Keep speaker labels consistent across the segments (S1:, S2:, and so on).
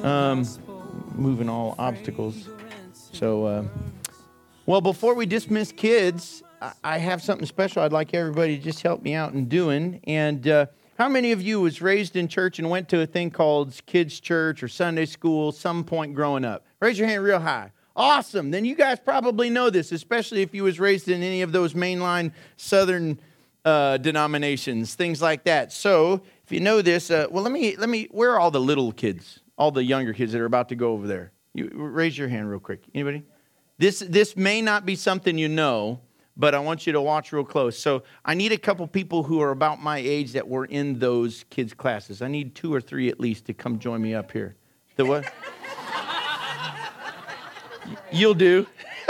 S1: moving all obstacles. So, well, before we dismiss kids, I have something special I'd like everybody to just help me out in doing. And how many of you was raised in church and went to a thing called kids' church or Sunday school some point growing up? Raise your hand real high. Awesome. Then you guys probably know this, especially if you was raised in any of those mainline Southern denominations, things like that. So if you know this, well, let me. Where are all the little kids, all the younger kids that are about to go over there? You raise your hand real quick. Anybody? This may not be something you know, but I want you to watch real close. So I need a couple people who are about my age that were in those kids' classes. I need 2 or 3 at least to come join me up here. The what? You'll do.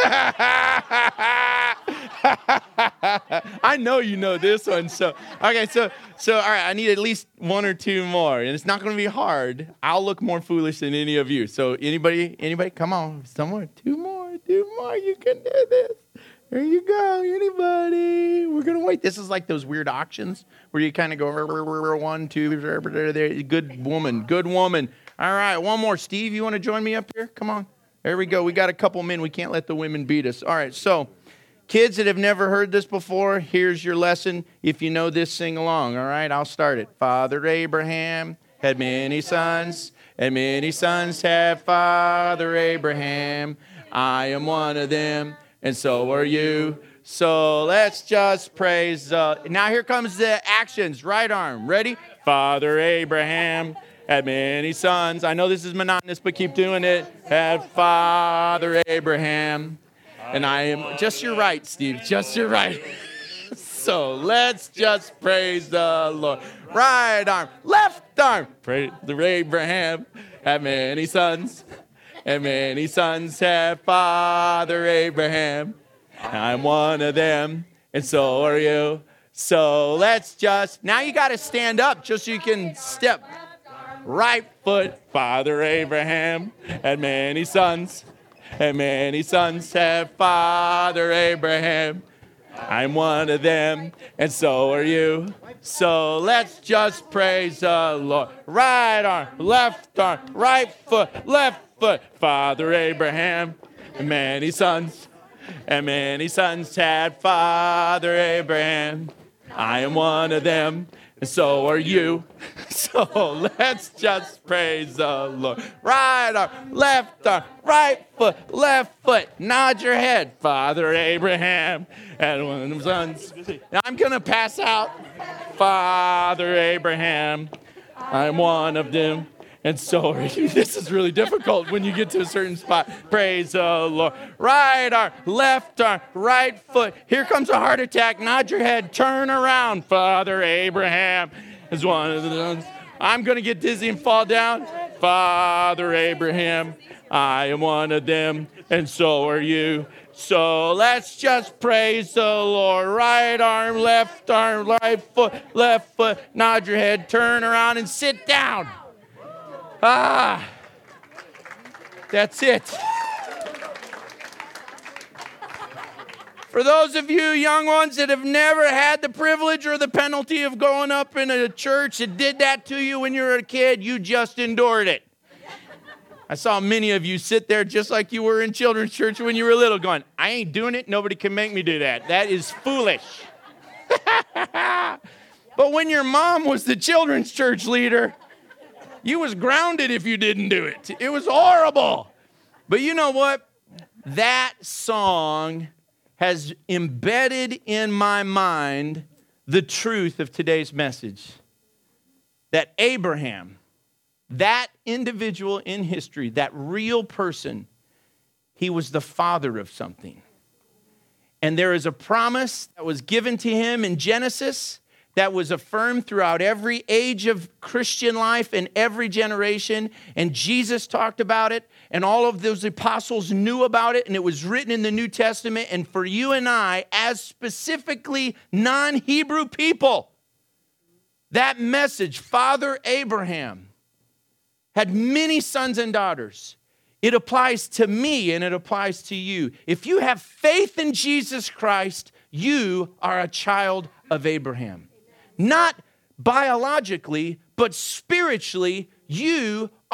S1: I know you know this one. So all right, I need at least 1 or 2 more, and it's not going to be hard. I'll look more foolish than any of you. So anybody, come on, someone, 2 more, you can do this. There you go, anybody. We're going to wait. This is like those weird auctions where you kind of go 1, 2, good woman. All right, 1 more. Steve, you want to join me up here? Come on. There we go. We got a couple men. We can't let the women beat us. All right, so kids that have never heard this before, here's your lesson. If you know this, sing along. All right, I'll start it. Father Abraham had many sons, and many sons had Father Abraham. I am one of them, and so are you. So let's just praise. Now here comes the actions. Right arm. Ready? Father Abraham had many sons. I know this is monotonous, but keep doing it. Had Father Abraham. And I am, just your right, Steve, just your right. So let's just praise the Lord. Right arm, left arm. Praise the Abraham. Had many sons. And many sons had Father Abraham. I'm one of them, and so are you. So let's just, now you got to stand up just so you can step. Right foot, Father Abraham had many sons, and many sons had Father Abraham. I'm one of them, and so are you. So let's just praise the Lord. Right arm, left arm, right foot, left foot, Father Abraham, and many sons had Father Abraham. I am one of them, and so are you. So let's just praise the Lord. Right arm, left arm, right foot, left foot. Nod your head, Father Abraham and one of them sons. Now I'm going to pass out. Father Abraham, I'm one of them, and so are you. This is really difficult when you get to a certain spot. Praise the Lord. Right arm, left arm, right foot. Here comes a heart attack. Nod your head. Turn around. Father Abraham is one of the sons. I'm going to get dizzy and fall down. Father Abraham, I am one of them, and so are you. So let's just praise the Lord. Right arm, right foot, left foot. Nod your head. Turn around and sit down. That's it. For those of you young ones that have never had the privilege or the penalty of growing up in a church that did that to you when you were a kid, you just endured it. I saw many of you sit there just like you were in children's church when you were little going, I ain't doing it. Nobody can make me do that. That is foolish. But when your mom was the children's church leader, you was grounded if you didn't do it. It was horrible. But you know what? That song has embedded in my mind the truth of today's message. That Abraham, that individual in history, that real person, he was the father of something. And there is a promise that was given to him in Genesis that was affirmed throughout every age of Christian life and every generation. And Jesus talked about it, and all of those apostles knew about it, and it was written in the New Testament. And for you and I, as specifically non-Hebrew people, that message, Father Abraham, had many sons and daughters. It applies to me and it applies to you. If you have faith in Jesus Christ, you are a child of Abraham. Not biologically, but spiritually, you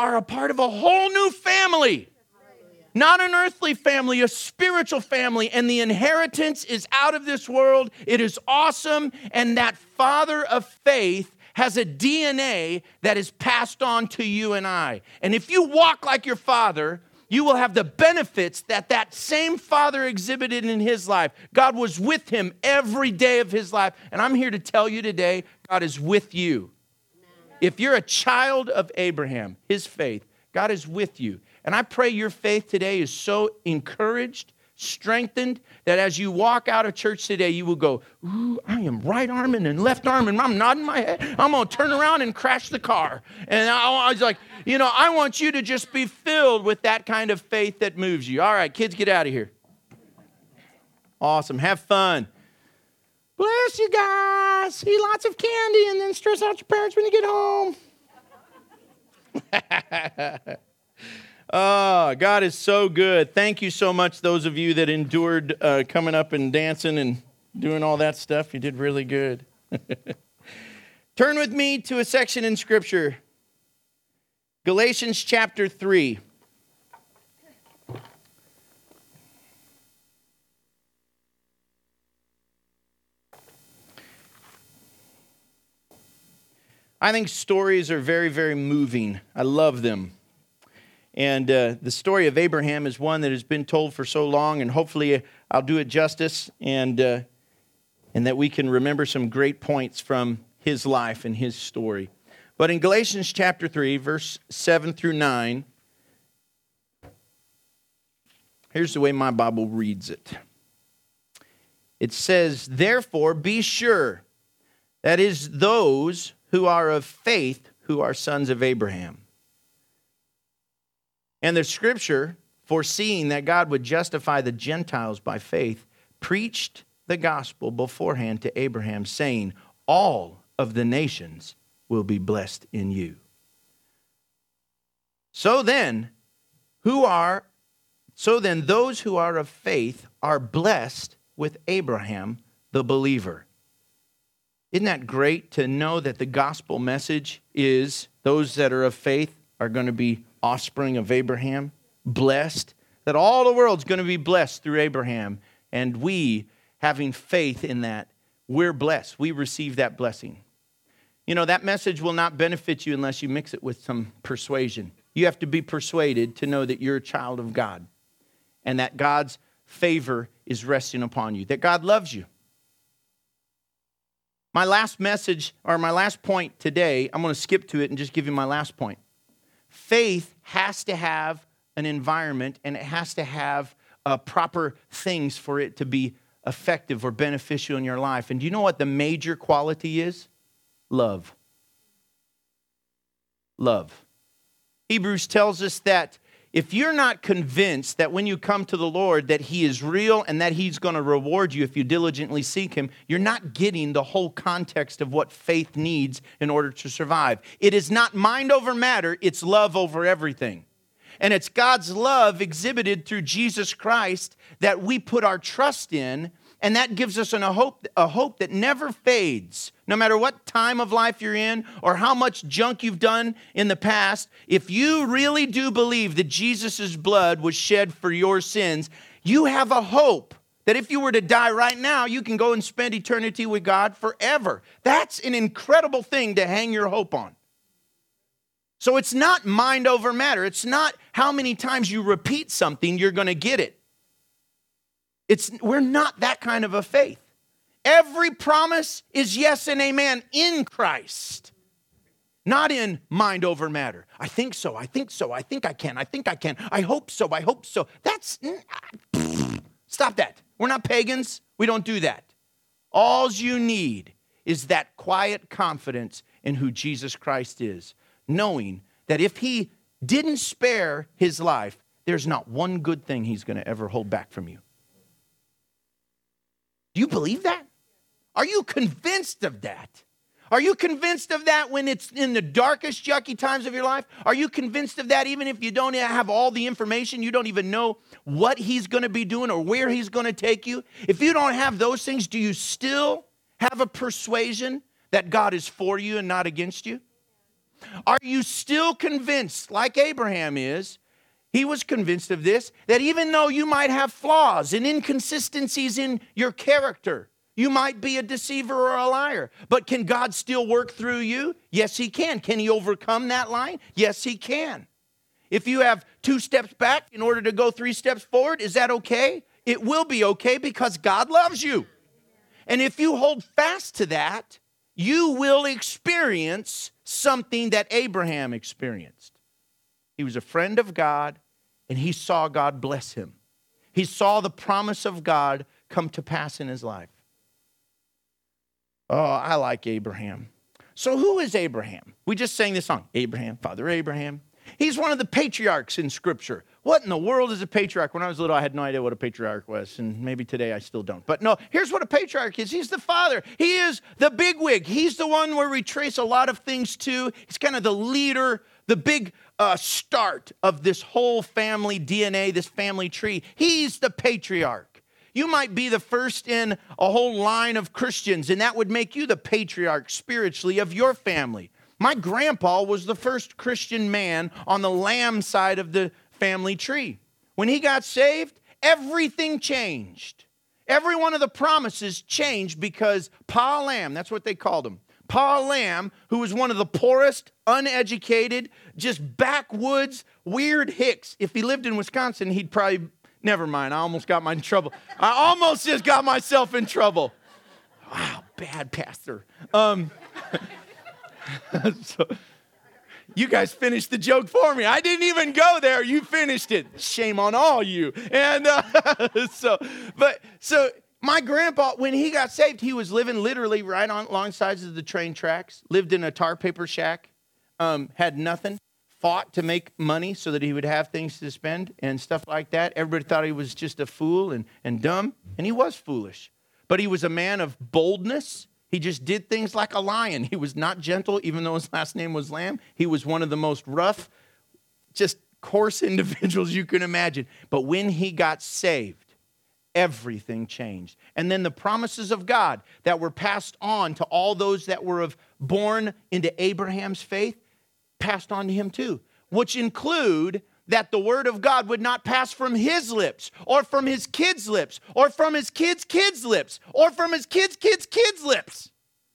S1: are a part of a whole new family. Not an earthly family, a spiritual family. And the inheritance is out of this world. It is awesome. And that father of faith has a DNA that is passed on to you and I. And if you walk like your father, you will have the benefits that that same father exhibited in his life. God was with him every day of his life. And I'm here to tell you today, God is with you. If you're a child of Abraham, his faith, God is with you. And I pray your faith today is so encouraged, strengthened, that as you walk out of church today, you will go, ooh, I am right arming and left arming. I'm nodding my head. I'm going to turn around and crash the car. And I was like, I want you to just be filled with that kind of faith that moves you. All right, kids, get out of here. Awesome. Have fun. Bless you guys. Eat lots of candy and then stress out your parents when you get home. Oh, God is so good. Thank you so much, those of you that endured coming up and dancing and doing all that stuff. You did really good. Turn with me to a section in Scripture. Galatians chapter 3. I think stories are very, very moving. I love them. And the story of Abraham is one that has been told for so long, and hopefully I'll do it justice, and that we can remember some great points from his life and his story. But in Galatians chapter 3, verse 7 through 9, here's the way my Bible reads it. It says, "Therefore be sure, that is, those who are of faith, who are sons of Abraham. And the Scripture, foreseeing that God would justify the Gentiles by faith, preached the gospel beforehand to Abraham, saying, all of the nations will be blessed in you. So then, those who are of faith are blessed with Abraham, the believer." Isn't that great to know that the gospel message is those that are of faith are going to be offspring of Abraham, blessed, that all the world's going to be blessed through Abraham. And we, having faith in that, we're blessed. We receive that blessing. That message will not benefit you unless you mix it with some persuasion. You have to be persuaded to know that you're a child of God and that God's favor is resting upon you, that God loves you. My last message, or my last point today, I'm going to skip to it and just give you my last point. Faith has to have an environment, and it has to have proper things for it to be effective or beneficial in your life. And do you know what the major quality is? Love. Love. Hebrews tells us that if you're not convinced that when you come to the Lord that He is real and that He's going to reward you if you diligently seek Him, you're not getting the whole context of what faith needs in order to survive. It is not mind over matter, it's love over everything. And it's God's love exhibited through Jesus Christ that we put our trust in, and that gives us a hope that never fades. No matter what time of life you're in or how much junk you've done in the past, if you really do believe that Jesus' blood was shed for your sins, you have a hope that if you were to die right now, you can go and spend eternity with God forever. That's an incredible thing to hang your hope on. So it's not mind over matter. It's not how many times you repeat something, you're going to get it. We're not that kind of a faith. Every promise is yes and amen in Christ, not in mind over matter. I think so, I think so, I think I can, I hope so, I hope so. Stop that. We're not pagans. We don't do that. All you need is that quiet confidence in who Jesus Christ is, knowing that if He didn't spare His life, there's not one good thing He's going to ever hold back from you. Do you believe that? Are you convinced of that? Are you convinced of that when it's in the darkest, yucky times of your life? Are you convinced of that even if you don't have all the information, you don't even know what He's going to be doing or where He's going to take you? If you don't have those things, do you still have a persuasion that God is for you and not against you? Are you still convinced, like Abraham is, he was convinced of this, that even though you might have flaws and inconsistencies in your character, you might be a deceiver or a liar, but can God still work through you? Yes, he can. Can he overcome that line? Yes, he can. If you have 2 steps back in order to go 3 steps forward, is that okay? It will be okay because God loves you. And if you hold fast to that, you will experience something that Abraham experienced. He was a friend of God, and he saw God bless him. He saw the promise of God come to pass in his life. Oh, I like Abraham. So who is Abraham? We just sang this song, Abraham, Father Abraham. He's one of the patriarchs in Scripture. What in the world is a patriarch? When I was little, I had no idea what a patriarch was, and maybe today I still don't. But no, here's what a patriarch is. He's the father. He is the bigwig. He's the one where we trace a lot of things to. He's kind of the leader, the big start of this whole family DNA, this family tree. He's the patriarch. You might be the first in a whole line of Christians, and that would make you the patriarch spiritually of your family. My grandpa was the first Christian man on the Lamb side of the family tree. When he got saved, everything changed. Every one of the promises changed because Pa Lamb, that's what they called him, Pa Lamb, who was one of the poorest, uneducated, just backwoods, weird hicks. If he lived in Wisconsin, he'd probably, never mind, I almost got in trouble. I almost just got myself in trouble. Wow, bad pastor. So, you guys finished the joke for me. I didn't even go there. You finished it. Shame on all you. And so my grandpa, when he got saved, he was living literally right on along sides of the train tracks, lived in a tar paper shack, had nothing, fought to make money so that he would have things to spend and stuff like that. Everybody thought he was just a fool and dumb, and he was foolish. But he was a man of boldness. He just did things like a lion. He was not gentle, even though his last name was Lamb. He was one of the most rough, just coarse individuals you can imagine. But when he got saved, everything changed. And then the promises of God that were passed on to all those that were born into Abraham's faith, passed on to him too, which include that the word of God would not pass from his lips, or from his kids' lips, or from his kids' kids' lips, or from his kids' kids' kids' lips.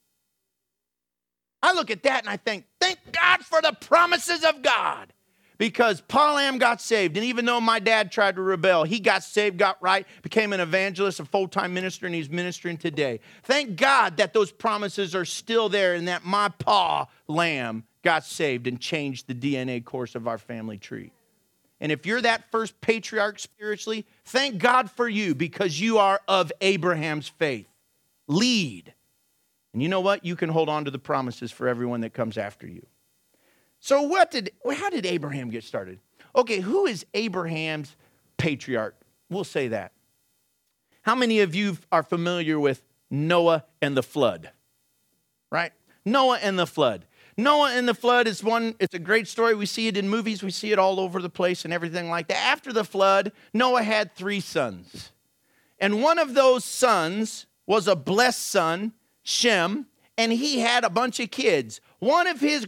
S1: I look at that and I think, thank God for the promises of God. Because Pa Lamb got saved, and even though my dad tried to rebel, he got saved, got right, became an evangelist, a full-time minister, and he's ministering today. Thank God that those promises are still there and that my Pa Lamb got saved and changed the DNA course of our family tree. And if you're that first patriarch spiritually, thank God for you because you are of Abraham's faith. Lead. And you know what? You can hold on to the promises for everyone that comes after you. So how did Abraham get started? Okay, who is Abraham's patriarch? We'll say that. How many of you are familiar with Noah and the flood? Right? Noah and the flood. Noah and the flood is it's a great story. We see it in movies. We see it all over the place and everything like that. After the flood, Noah had 3 sons. And one of those sons was a blessed son, Shem, and he had a bunch of kids. One of his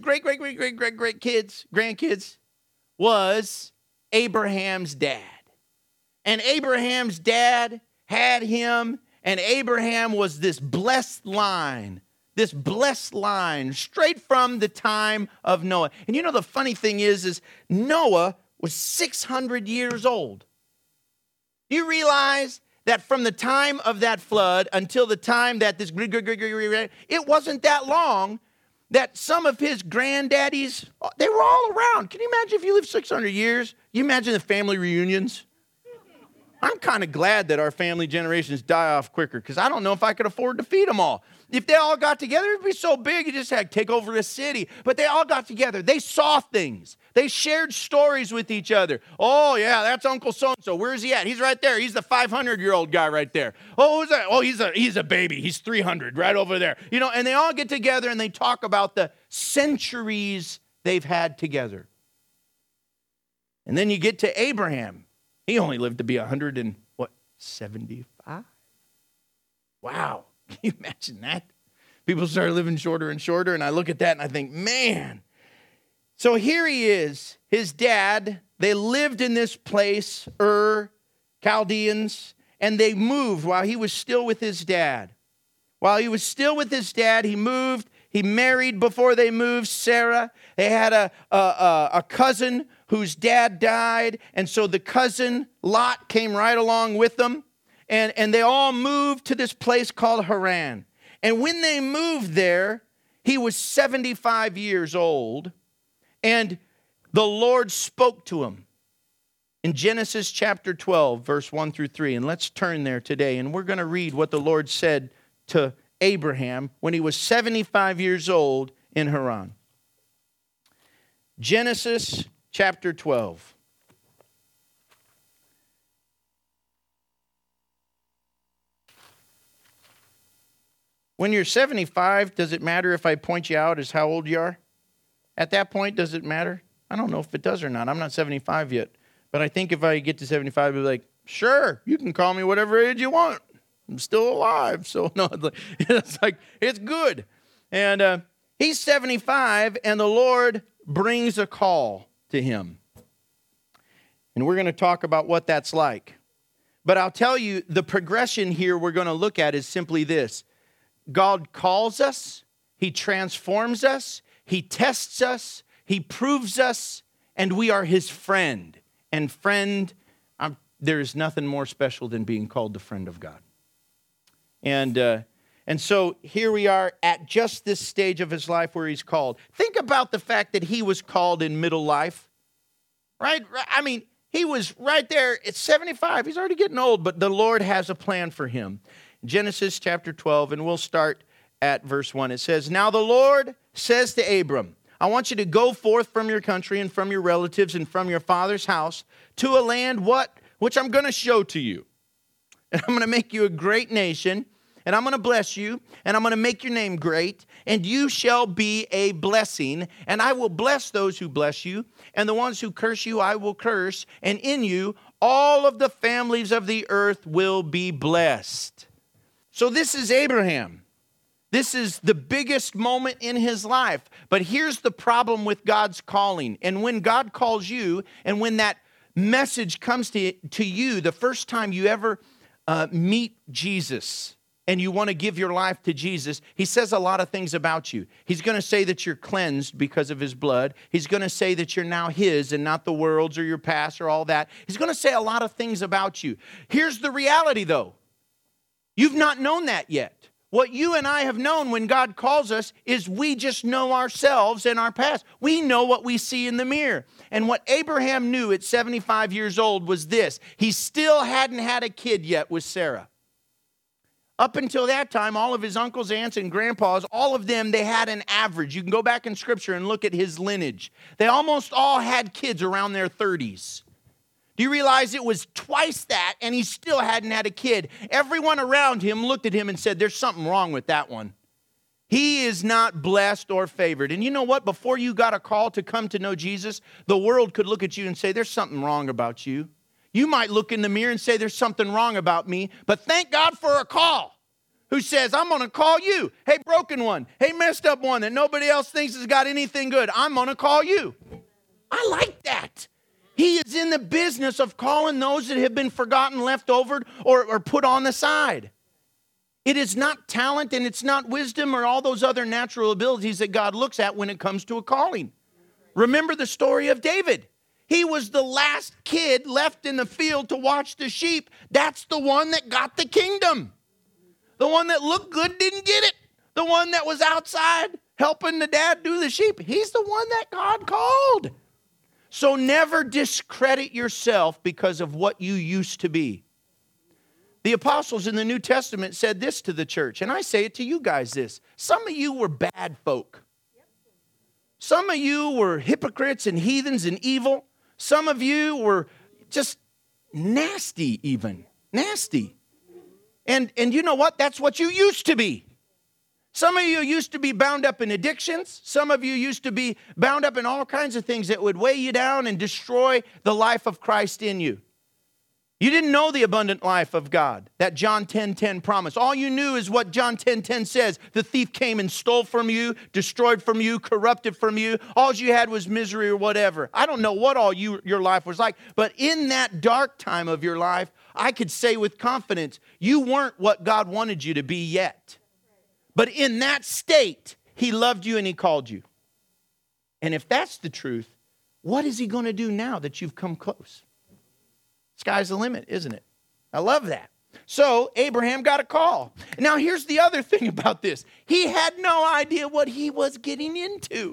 S1: grandkids was Abraham's dad. And Abraham's dad had him, and Abraham was this blessed line straight from the time of Noah. And you know the funny thing is Noah was 600 years old. You realize that from the time of that flood until the time that it wasn't that long that some of his granddaddies, they were all around. Can you imagine if you lived 600 years? You imagine the family reunions? I'm kind of glad that our family generations die off quicker because I don't know if I could afford to feed them all. If they all got together, it'd be so big, you just had to take over a city. But they all got together. They saw things. They shared stories with each other. Oh, yeah, that's Uncle so-and-so. Where's he at? He's right there. He's the 500-year-old guy right there. Oh, who's that? Oh, he's a baby. He's 300 right over there. You know, and they all get together and they talk about the centuries they've had together. And then you get to Abraham. He only lived to be 75? Wow. Can you imagine that? People started living shorter and shorter, and I look at that and I think, man, So here he is, his dad. They lived in this place, Chaldeans, and they moved while he was still with his dad. While he was still with his dad, he moved. He married before they moved Sarah. They had a cousin whose dad died, and so the cousin, Lot, came right along with them, and they all moved to this place called Haran. And when they moved there, he was 75 years old, and the Lord spoke to him in Genesis chapter 12, verse 1 through 3. And let's turn there today, and we're going to read what the Lord said to Abraham when he was 75 years old in Haran. Genesis chapter 12. When you're 75, does it matter if I point you out as how old you are? At that point, does it matter? I don't know if it does or not. I'm not 75 yet. But I think if I get to 75, I'll be like, sure, you can call me whatever age you want. I'm still alive. So, no, it's good. And he's 75, and the Lord brings a call to him. And we're going to talk about what that's like. But I'll tell you, the progression here we're going to look at is simply this. God calls us, he transforms us, he tests us, he proves us, and we are his friend. And friend, there is nothing more special than being called the friend of God. And so here we are at just this stage of his life where he's called. Think about the fact that he was called in middle life, right? I mean, he was right there at 75. He's already getting old, but the Lord has a plan for him. Genesis chapter 12, and we'll start at verse 1. It says, "Now the Lord says to Abram, I want you to go forth from your country and from your relatives and from your father's house to a land which I'm going to show to you. And I'm going to make you a great nation, and I'm going to bless you, and I'm going to make your name great, and you shall be a blessing, and I will bless those who bless you, and the ones who curse you I will curse, and in you all of the families of the earth will be blessed." So this is Abraham. This is the biggest moment in his life. But here's the problem with God's calling. And when God calls you, and when that message comes to you, the first time you ever meet Jesus, and you want to give your life to Jesus, he says a lot of things about you. He's going to say that you're cleansed because of his blood. He's going to say that you're now his and not the world's or your past or all that. He's going to say a lot of things about you. Here's the reality, though. You've not known that yet. What you and I have known when God calls us is we just know ourselves and our past. We know what we see in the mirror. And what Abraham knew at 75 years old was this. He still hadn't had a kid yet with Sarah. Up until that time, all of his uncles, aunts, and grandpas, all of them, they had an average. You can go back in Scripture and look at his lineage. They almost all had kids around their 30s. Do you realize it was twice that, and he still hadn't had a kid? Everyone around him looked at him and said, there's something wrong with that one. He is not blessed or favored. And you know what? Before you got a call to come to know Jesus, the world could look at you and say, there's something wrong about you. You might look in the mirror and say, there's something wrong about me. But thank God for a call who says, I'm going to call you. Hey, broken one. Hey, messed up one that nobody else thinks has got anything good. I'm going to call you. I like that. He is in the business of calling those that have been forgotten, left over, or put on the side. It is not talent and it's not wisdom or all those other natural abilities that God looks at when it comes to a calling. Remember the story of David. He was the last kid left in the field to watch the sheep. That's the one that got the kingdom. The one that looked good didn't get it. The one that was outside helping the dad do the sheep. He's the one that God called. So never discredit yourself because of what you used to be. The apostles in the New Testament said this to the church, and I say it to you guys this. Some of you were bad folk. Some of you were hypocrites and heathens and evil. Some of you were just nasty even. Nasty. And you know what? That's what you used to be. Some of you used to be bound up in addictions. Some of you used to be bound up in all kinds of things that would weigh you down and destroy the life of Christ in you. You didn't know the abundant life of God, that John 10:10 promise. All you knew is what John 10:10 says. The thief came and stole from you, destroyed from you, corrupted from you. All you had was misery or whatever. I don't know what your life was like, but in that dark time of your life, I could say with confidence, you weren't what God wanted you to be yet. But in that state, he loved you and he called you. And if that's the truth, what is he going to do now that you've come close? Sky's the limit, isn't it? I love that. So Abraham got a call. Now here's the other thing about this. He had no idea what he was getting into.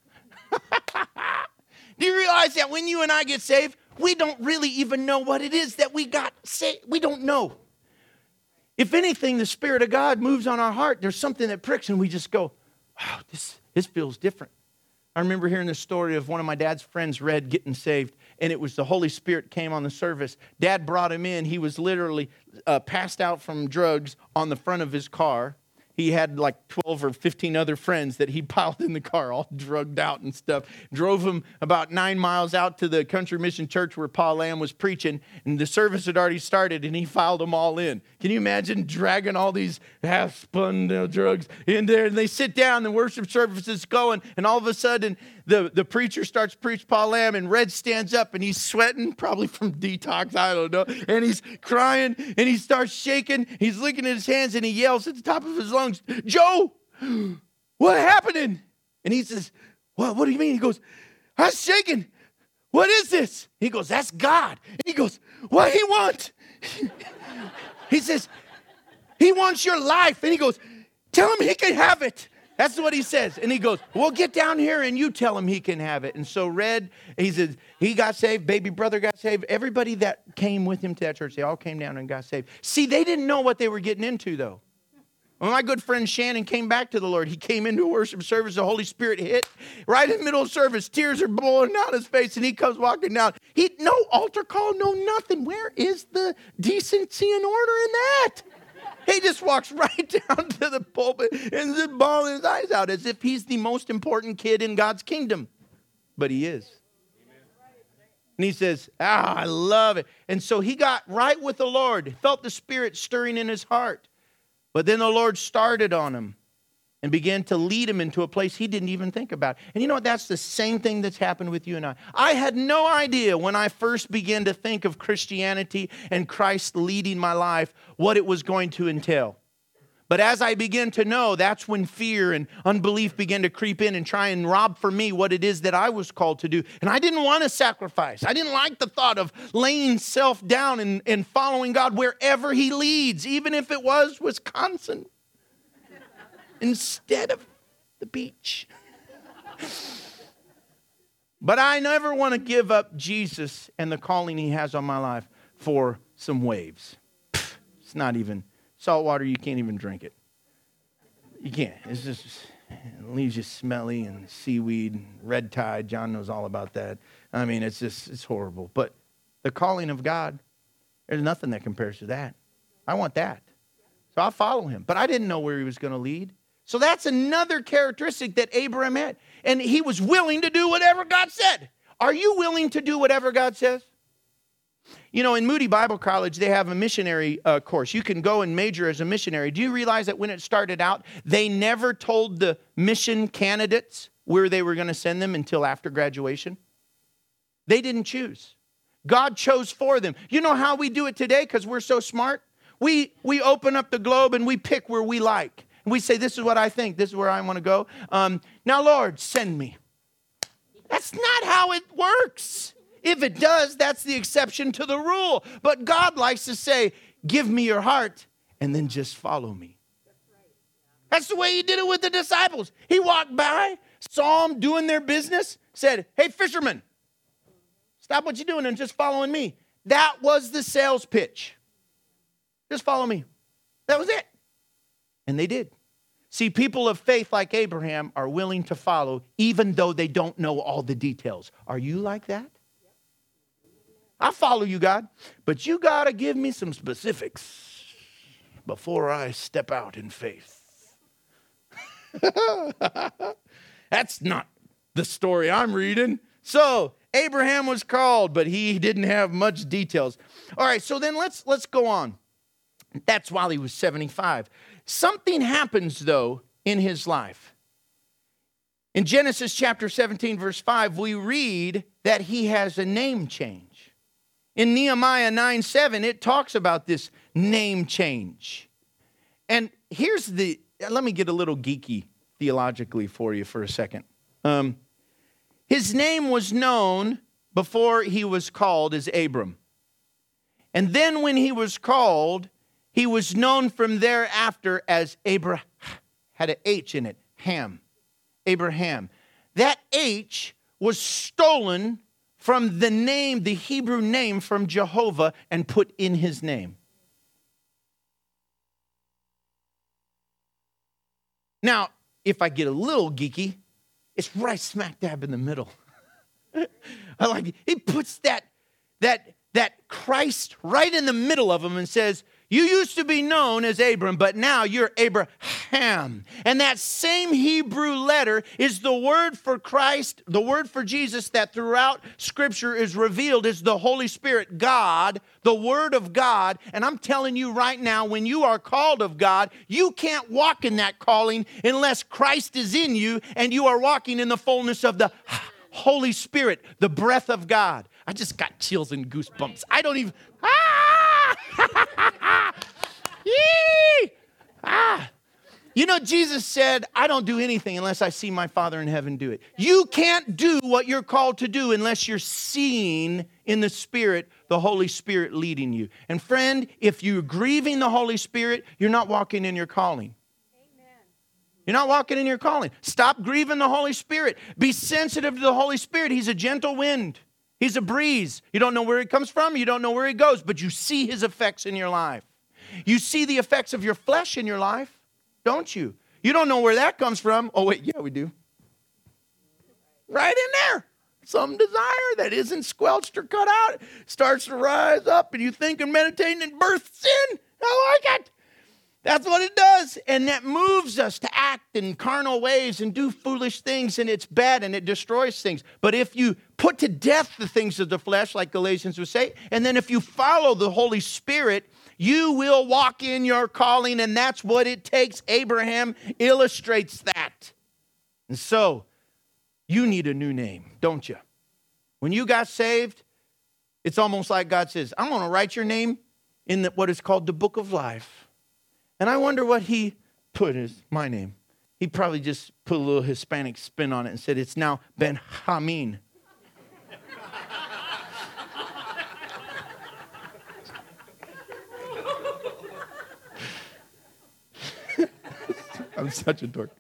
S1: Do you realize that when you and I get saved, we don't really even know what it is that we got saved? We don't know. If anything, the Spirit of God moves on our heart. There's something that pricks and we just go, wow, this feels different. I remember hearing the story of one of my dad's friends, Red, getting saved. And it was the Holy Spirit came on the service. Dad brought him in. He was literally passed out from drugs on the front of his car. He had like 12 or 15 other friends that he piled in the car, all drugged out and stuff. Drove him about 9 miles out to the Country Mission Church where Paul Lamb was preaching. And the service had already started, and he filed them all in. Can you imagine dragging all these half-spun drugs in there? And they sit down, the worship service is going, and all of a sudden, the preacher starts preaching Paul Lamb, and Red stands up, and he's sweating, probably from detox, I don't know. And he's crying, and he starts shaking. He's licking at his hands, and he yells at the top of his lungs, Joe, what happened? And he says, what do you mean? He goes, I was shaking. What is this? He goes, that's God. And he goes, what he want? He says, he wants your life. And he goes, tell him he can have it. That's what he says. And he goes, well, get down here and you tell him he can have it. And so Red, he says, he got saved. Baby brother got saved. Everybody that came with him to that church, they all came down and got saved. See, they didn't know what they were getting into, though. When my good friend Shannon came back to the Lord, he came into a worship service, the Holy Spirit hit right in the middle of service. Tears are blowing down his face, and he comes walking down. No altar call, no nothing. Where is the decency and order in that? He just walks right down to the pulpit and just bawling his eyes out as if he's the most important kid in God's kingdom. But he is. And he says, I love it. And so he got right with the Lord, felt the Spirit stirring in his heart. But then the Lord started on him and began to lead him into a place he didn't even think about. And you know what? That's the same thing that's happened with you and I. I had no idea when I first began to think of Christianity and Christ leading my life what it was going to entail. But as I began to know, that's when fear and unbelief began to creep in and try and rob from me what it is that I was called to do. And I didn't want to sacrifice. I didn't like the thought of laying self down and following God wherever he leads, even if it was Wisconsin instead of the beach. But I never want to give up Jesus and the calling he has on my life for some waves. It's not even... Salt water, you can't even drink it. You can't. It's just, it leaves you smelly and seaweed, red tide. John knows all about that. I mean, it's horrible. But the calling of God, there's nothing that compares to that. I want that. So I'll follow him. But I didn't know where he was going to lead. So that's another characteristic that Abraham had. And he was willing to do whatever God said. Are you willing to do whatever God says? You know, in Moody Bible College, they have a missionary course. You can go and major as a missionary. Do you realize that when it started out, they never told the mission candidates where they were going to send them until after graduation? They didn't choose. God chose for them. You know how we do it today because we're so smart? We open up the globe and we pick where we like. And we say, this is what I think. This is where I want to go. Now, Lord, send me. That's not how it works. If it does, that's the exception to the rule. But God likes to say, give me your heart and then just follow me. That's the way he did it with the disciples. He walked by, saw them doing their business, said, hey, fishermen, stop what you're doing and just following me. That was the sales pitch. Just follow me. That was it. And they did. See, people of faith like Abraham are willing to follow even though they don't know all the details. Are you like that? I'll follow you, God, but you got to give me some specifics before I step out in faith. That's not the story I'm reading. So Abraham was called, but he didn't have much details. All right, so then let's go on. That's while he was 75. Something happens, though, in his life. In Genesis chapter 17, verse 5, we read that he has a name change. In Nehemiah 9:7, it talks about this name change. And let me get a little geeky theologically for you for a second. His name was known before he was called as Abram. And then when he was called, he was known from thereafter as Abraham, had an H in it, Ham, Abraham. That H was stolen from the name, the Hebrew name from Jehovah, and put in his name. Now, if I get a little geeky, it's right smack dab in the middle. I like it. He puts that Christ right in the middle of him and says, you used to be known as Abram, but now you're Abraham. And that same Hebrew letter is the word for Christ, the word for Jesus that throughout Scripture is revealed is the Holy Spirit, God, the Word of God. And I'm telling you right now, when you are called of God, you can't walk in that calling unless Christ is in you and you are walking in the fullness of the Holy Spirit, the breath of God. I just got chills and goosebumps. I don't even... You know, Jesus said, I don't do anything unless I see my Father in heaven do it. You can't do what you're called to do unless you're seeing in the Spirit, the Holy Spirit leading you. And friend, if you're grieving the Holy Spirit, you're not walking in your calling. You're not walking in your calling. Stop grieving the Holy Spirit. Be sensitive to the Holy Spirit. He's a gentle wind. He's a breeze. You don't know where he comes from. You don't know where he goes, but you see his effects in your life. You see the effects of your flesh in your life, don't you? You don't know where that comes from. Oh, wait, yeah, we do. Right in there. Some desire that isn't squelched or cut out starts to rise up, and you think and meditate, and it bursts in. I like it. That's what it does. And that moves us to act in carnal ways and do foolish things, and it's bad and it destroys things. But if you put to death the things of the flesh, like Galatians would say, and then if you follow the Holy Spirit, you will walk in your calling, and that's what it takes. Abraham illustrates that. And so, you need a new name, don't you? When you got saved, it's almost like God says, I'm going to write your name in what is called the book of life. And I wonder what he put as my name. He probably just put a little Hispanic spin on it and said, it's now Benjamin. I'm such a dork.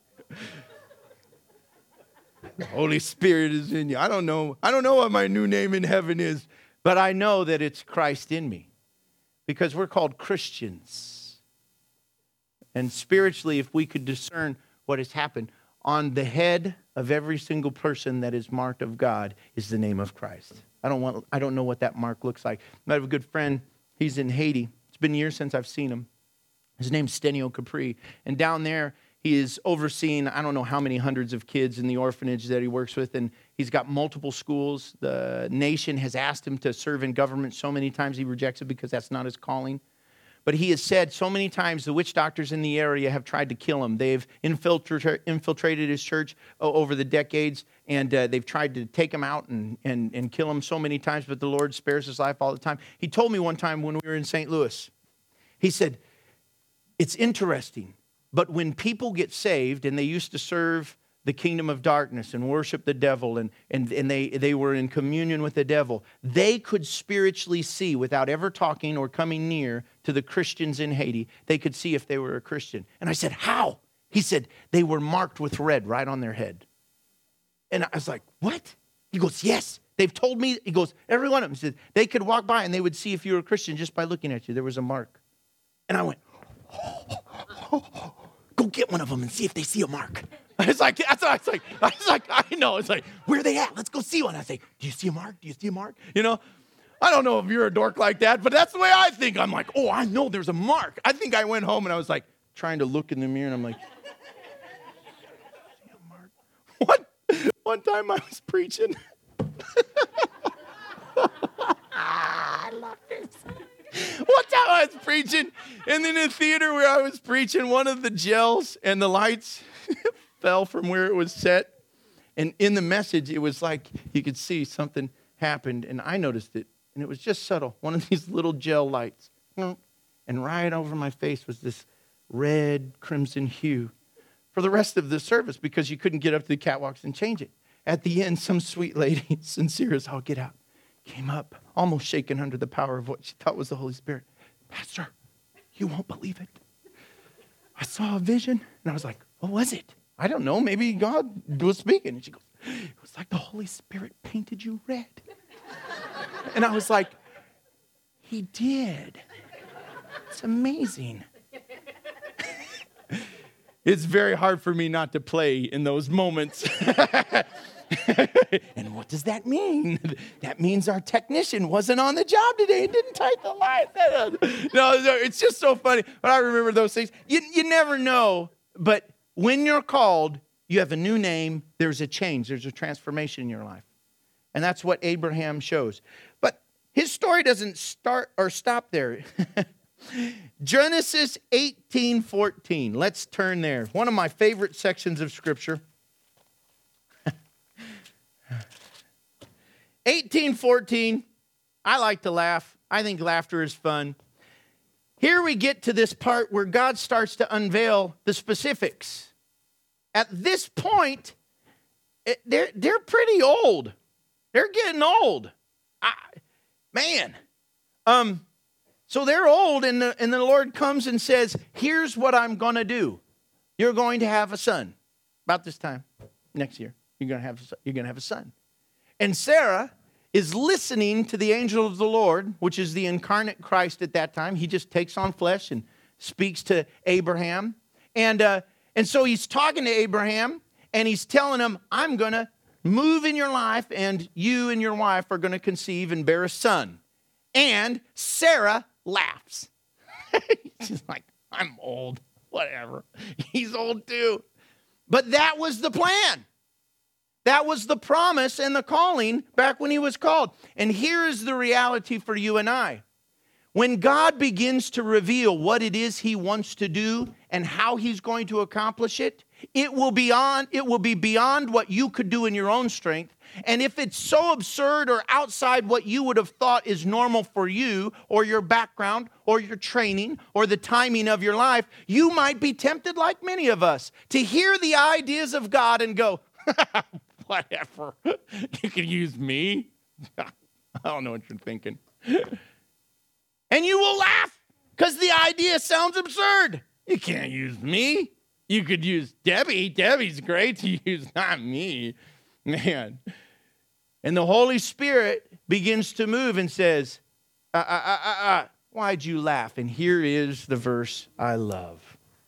S1: The Holy Spirit is in you. I don't know what my new name in heaven is, but I know that it's Christ in me because we're called Christians. And spiritually, if we could discern what has happened, on the head of every single person that is marked of God is the name of Christ. I don't know what that mark looks like. I have a good friend. He's in Haiti. It's been years since I've seen him. His name's Stenio Capri. And down there, he is overseeing, I don't know how many hundreds of kids in the orphanage that he works with. And he's got multiple schools. The nation has asked him to serve in government so many times he rejects it because that's not his calling. But he has said so many times the witch doctors in the area have tried to kill him. They've infiltrated his church over the decades, and they've tried to take him out and kill him so many times, but the Lord spares his life all the time. He told me one time when we were in St. Louis, he said, it's interesting, but when people get saved, and they used to serve the kingdom of darkness and worship the devil, and they were in communion with the devil, they could spiritually see without ever talking or coming near to the Christians in Haiti. They could see if they were a Christian. And I said, how? He said, they were marked with red right on their head. And I was like, what? He goes, yes. They've told me, he goes, every one of them. He said, they could walk by and they would see if you were a Christian just by looking at you. There was a mark. And I went, go get one of them and see if they see a mark. It's like, I know. It's like, where are they at? Let's go see one. I say, do you see a mark? Do you see a mark? You know, I don't know if you're a dork like that, but that's the way I think. I'm like, oh, I know there's a mark. I think I went home and I was like, trying to look in the mirror, and I'm like, see a mark? One time I was preaching, I love this. One time I was preaching, and in the theater where I was preaching, one of the gels and the lights fell from where it was set. And in the message, it was like you could see something happened, and I noticed it. And it was just subtle. One of these little gel lights. And right over my face was this red crimson hue for the rest of the service because you couldn't get up to the catwalks and change it. At the end, some sweet lady, sincere as all get out, came up, almost shaken under the power of what she thought was the Holy Spirit. Pastor, you won't believe it. I saw a vision, and I was like, what was it? I don't know. Maybe God was speaking. And she goes, it was like the Holy Spirit painted you red. And I was like, he did. It's amazing. It's very hard for me not to play in those moments. And what does that mean? That means our technician wasn't on the job today and didn't type the line. No, it's just so funny. But I remember those things. You never know. But when you're called, you have a new name. There's a change. There's a transformation in your life. And that's what Abraham shows. But his story doesn't start or stop there. Genesis 18:14. Let's turn there. One of my favorite sections of Scripture. 18:14. I like to laugh. I think laughter is fun. Here we get to this part where God starts to unveil the specifics. At this point, they're pretty old. They're getting old. So they're old, and the Lord comes and says, here's what I'm going to do. You're going to have a son. About this time next year, you're going to have a son. And Sarah is listening to the angel of the Lord, which is the incarnate Christ at that time. He just takes on flesh and speaks to Abraham. And so he's talking to Abraham, and he's telling him, I'm going to move in your life, and you and your wife are going to conceive and bear a son. And Sarah laughs. She's like, I'm old. Whatever. He's old too. But that was the plan. That was the promise and the calling back when he was called. And here is the reality for you and I. When God begins to reveal what it is he wants to do and how he's going to accomplish it, it will be beyond what you could do in your own strength. And if it's so absurd or outside what you would have thought is normal for you or your background or your training or the timing of your life, you might be tempted, like many of us, to hear the ideas of God and go, whatever, you can use me. I don't know what you're thinking. And you will laugh because the idea sounds absurd. You can't use me. You could use Debbie. Debbie's great to use, not me. Man. And the Holy Spirit begins to move and says, why'd you laugh? And here is the verse I love.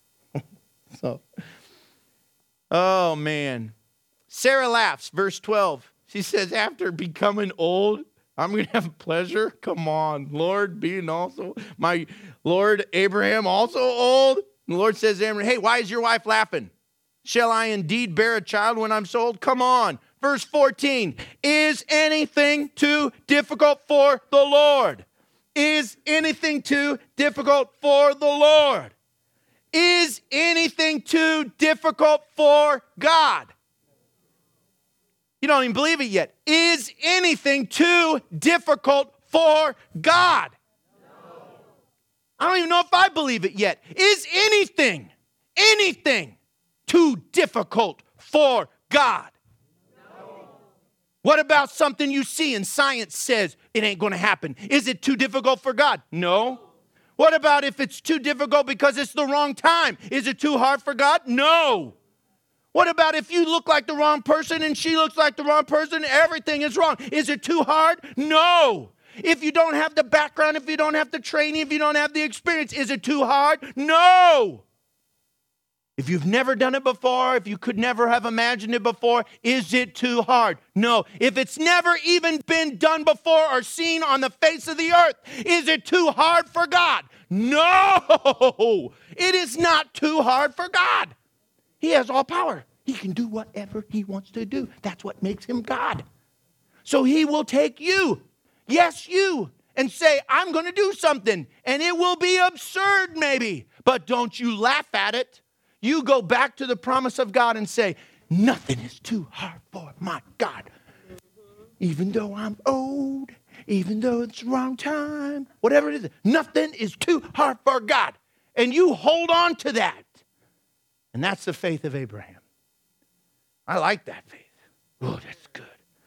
S1: Oh, man. Sarah laughs, verse 12. She says, after becoming old, I'm going to have pleasure. Come on, Lord, being also my Lord Abraham also old. And the Lord says to Abraham, hey, why is your wife laughing? Shall I indeed bear a child when I'm so old? Come on. Verse 14, is anything too difficult for the Lord? Is anything too difficult for the Lord? Is anything too difficult for God? You don't even believe it yet. Is anything too difficult for God? No. I don't even know if I believe it yet. Is anything too difficult for God? No. What about something you see and science says it ain't going to happen? Is it too difficult for God? No. What about if it's too difficult because it's the wrong time? Is it too hard for God? No. What about if you look like the wrong person and she looks like the wrong person? Everything is wrong. Is it too hard? No. If you don't have the background, if you don't have the training, if you don't have the experience, is it too hard? No. If you've never done it before, if you could never have imagined it before, is it too hard? No. If it's never even been done before or seen on the face of the earth, is it too hard for God? No. It is not too hard for God. He has all power. He can do whatever he wants to do. That's what makes him God. So he will take you, yes, you, and say, I'm going to do something. And it will be absurd maybe, but don't you laugh at it. You go back to the promise of God and say, nothing is too hard for my God. Even though I'm old, even though it's the wrong time, whatever it is, nothing is too hard for God. And you hold on to that. And that's the faith of Abraham. I like that faith. Oh, that's good.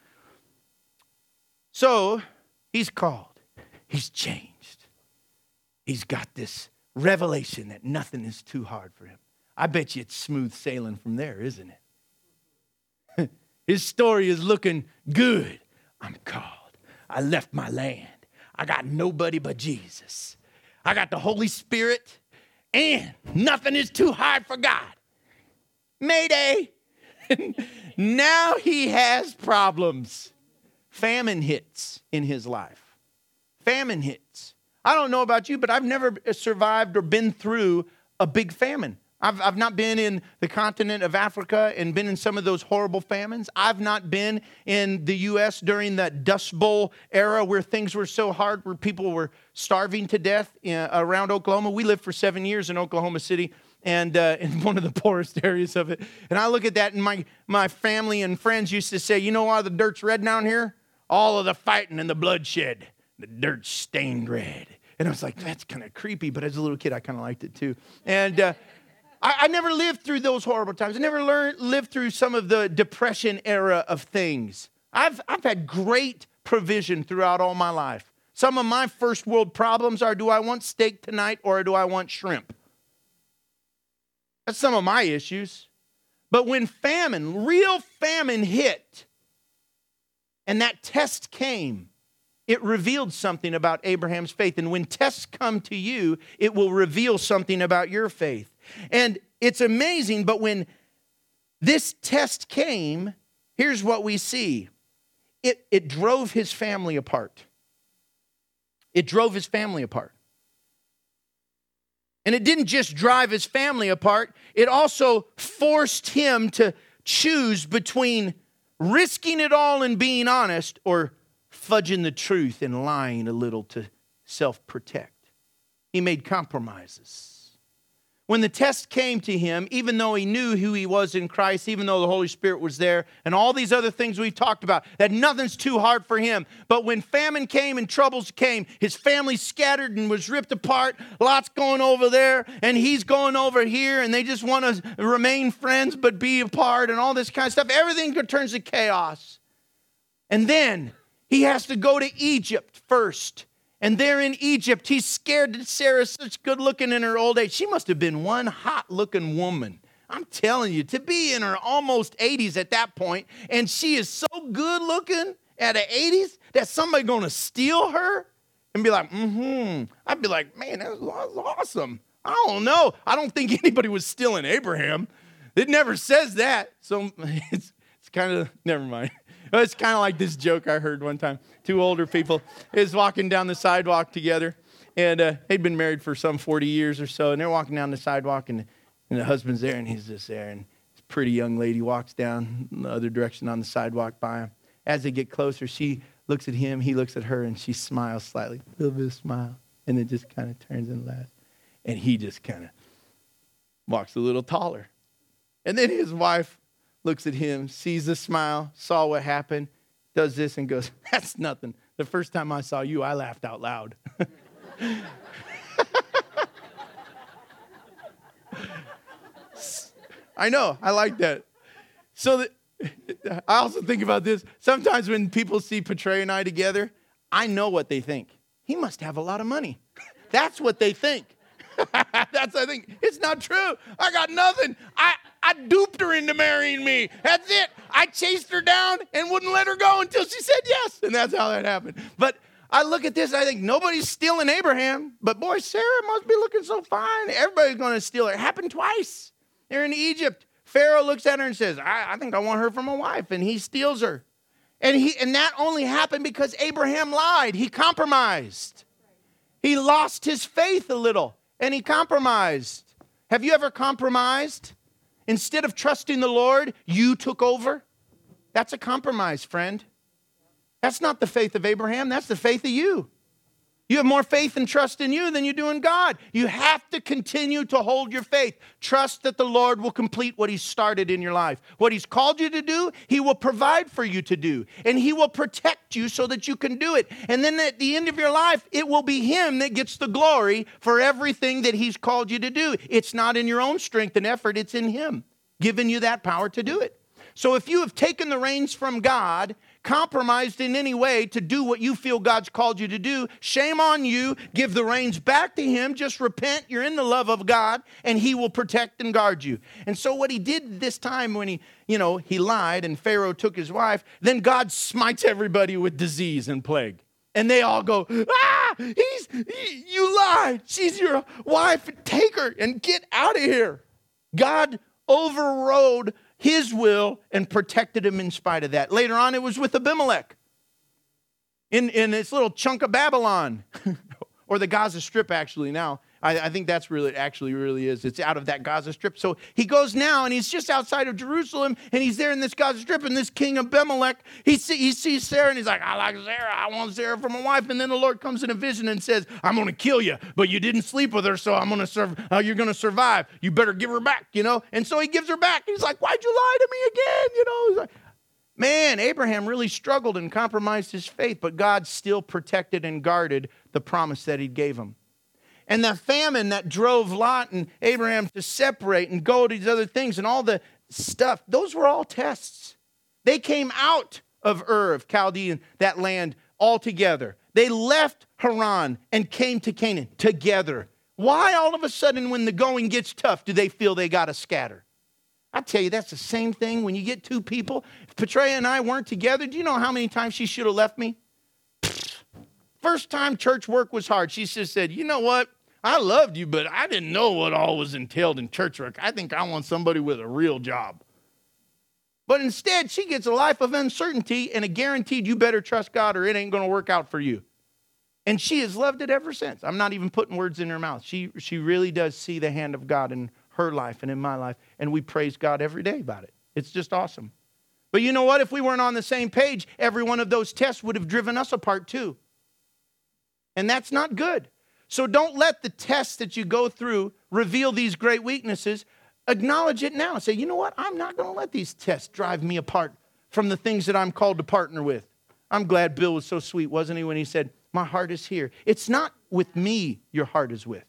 S1: So he's called. He's changed. He's got this revelation that nothing is too hard for him. I bet you it's smooth sailing from there, isn't it? His story is looking good. I'm called. I left my land. I got nobody but Jesus. I got the Holy Spirit, and nothing is too hard for God. Mayday. Now he has problems. Famine hits in his life. Famine hits. I don't know about you, but I've never survived or been through a big famine. I've not been in the continent of Africa and been in some of those horrible famines. I've not been in the U.S. during that Dust Bowl era where things were so hard, where people were starving to death around Oklahoma. We lived for 7 years in Oklahoma City and in one of the poorest areas of it. And I look at that, and my family and friends used to say, you know why the dirt's red down here? All of the fighting and the bloodshed. The dirt's stained red. And I was like, that's kind of creepy. But as a little kid, I kind of liked it too. And I never lived through those horrible times. I never lived through some of the Depression era of things. I've had great provision throughout all my life. Some of my first world problems are, do I want steak tonight or do I want shrimp? That's some of my issues. But when famine, real famine hit, and that test came, it revealed something about Abraham's faith. And when tests come to you, it will reveal something about your faith. And it's amazing, but when this test came, here's what we see. It drove his family apart. It drove his family apart. And it didn't just drive his family apart, it also forced him to choose between risking it all and being honest or fudging the truth and lying a little to self-protect. He made compromises. When the test came to him, even though he knew who he was in Christ, even though the Holy Spirit was there, and all these other things we've talked about, that nothing's too hard for him. But when famine came and troubles came, his family scattered and was ripped apart. Lot's going over there, and he's going over here, and they just want to remain friends but be apart and all this kind of stuff. Everything turns to chaos. And then he has to go to Egypt first. And there in Egypt, he's scared that Sarah's such good looking in her old age. She must have been one hot looking woman. I'm telling you, to be in her almost 80s at that point, and she is so good looking at her 80s that somebody going to steal her and be like, I'd be like, man, that's awesome. I don't know. I don't think anybody was stealing Abraham. It never says that. So it's kind of, never mind. It's kind of like this joke I heard one time. Two older people is walking down the sidewalk together, and they'd been married for some 40 years or so, and they're walking down the sidewalk, and the husband's there, and he's just there, and this pretty young lady walks down the other direction on the sidewalk by him. As they get closer, she looks at him, he looks at her, and she smiles slightly, a little bit of smile, and then just kind of turns and laughs, and he just kind of walks a little taller. And then his wife looks at him, sees the smile, saw what happened, does this and goes, that's nothing. The first time I saw you, I laughed out loud. I know, I like that. So I also think about this. Sometimes when people see Patray and I together, I know what they think. He must have a lot of money. That's what they think. That's, I think, it's not true. I got nothing. I duped her into marrying me. That's it. I chased her down and wouldn't let her go until she said yes. And that's how that happened. But I look at this, I think nobody's stealing Abraham. But boy, Sarah must be looking so fine. Everybody's going to steal her. It happened twice. They're in Egypt. Pharaoh looks at her and says, I think I want her for my wife. And he steals her. And that only happened because Abraham lied. He compromised. He lost his faith a little. And he compromised. Have you ever compromised? Instead of trusting the Lord, you took over? That's a compromise, friend. That's not the faith of Abraham. That's the faith of you. You have more faith and trust in you than you do in God. You have to continue to hold your faith. Trust that the Lord will complete what He's started in your life. What He's called you to do, He will provide for you to do. And He will protect you so that you can do it. And then at the end of your life, it will be Him that gets the glory for everything that He's called you to do. It's not in your own strength and effort. It's in Him giving you that power to do it. So if you have taken the reins from God, compromised in any way to do what you feel God's called you to do, shame on you. Give the reins back to Him. Just repent. You're in the love of God, and He will protect and guard you. And so what He did this time when he lied and Pharaoh took his wife, then God smites everybody with disease and plague. And they all go, you lied. She's your wife. Take her and get out of here. God overrode His will and protected him in spite of that. Later on, it was with Abimelech in this little chunk of Babylon, or the Gaza Strip actually now. I think that's really is. It's out of that Gaza Strip. So he goes now, and he's just outside of Jerusalem, and he's there in this Gaza Strip, and this king Abimelech, he sees Sarah, and he's like, I like Sarah. I want Sarah for my wife. And then the Lord comes in a vision and says, I'm going to kill you, but you didn't sleep with her, so I'm going to you're going to survive. You better give her back, And so he gives her back. He's like, why'd you lie to me again? He's like, man, Abraham really struggled and compromised his faith, but God still protected and guarded the promise that He gave him. And the famine that drove Lot and Abraham to separate and go to these other things and all the stuff, those were all tests. They came out of Ur of Chaldean, that land, all together. They left Haran and came to Canaan together. Why all of a sudden when the going gets tough do they feel they got to scatter? I tell you, that's the same thing when you get two people. If Petrea and I weren't together, do you know how many times she should have left me? First time church work was hard. She just said, you know what? I loved you, but I didn't know what all was entailed in church work. I think I want somebody with a real job. But instead, she gets a life of uncertainty and a guaranteed you better trust God or it ain't going to work out for you. And she has loved it ever since. I'm not even putting words in her mouth. She really does see the hand of God in her life and in my life, and we praise God every day about it. It's just awesome. But you know what? If we weren't on the same page, every one of those tests would have driven us apart too. And that's not good. So don't let the tests that you go through reveal these great weaknesses. Acknowledge it now. Say, you know what? I'm not going to let these tests drive me apart from the things that I'm called to partner with. I'm glad Bill was so sweet, wasn't he, when he said, my heart is here. It's not with me your heart is with.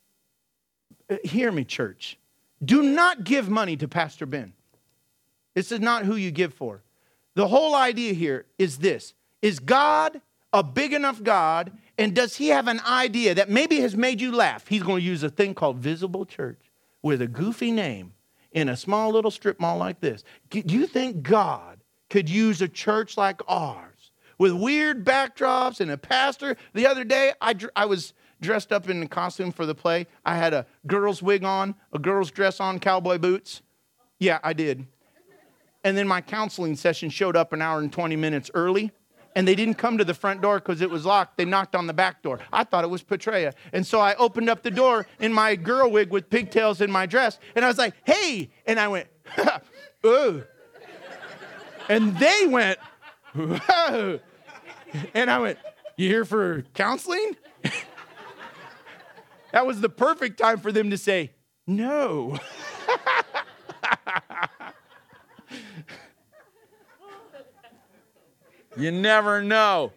S1: Hear me, church. Do not give money to Pastor Ben. This is not who you give for. The whole idea here is this. Is God a big enough God, and does He have an idea that maybe has made you laugh? He's going to use a thing called Visible Church with a goofy name in a small little strip mall like this. Do you think God could use a church like ours with weird backdrops and a pastor? The other day, I was dressed up in a costume for the play. I had a girl's wig on, a girl's dress on, cowboy boots. Yeah, I did. And then my counseling session showed up an hour and 20 minutes early. And they didn't come to the front door because it was locked. They knocked on the back door. I thought it was Petrea. And so I opened up the door in my girl wig with pigtails in my dress. And I was like, hey. And I went, ooh. And they went, whoa. And I went, you here for counseling? That was the perfect time for them to say, no. You never know.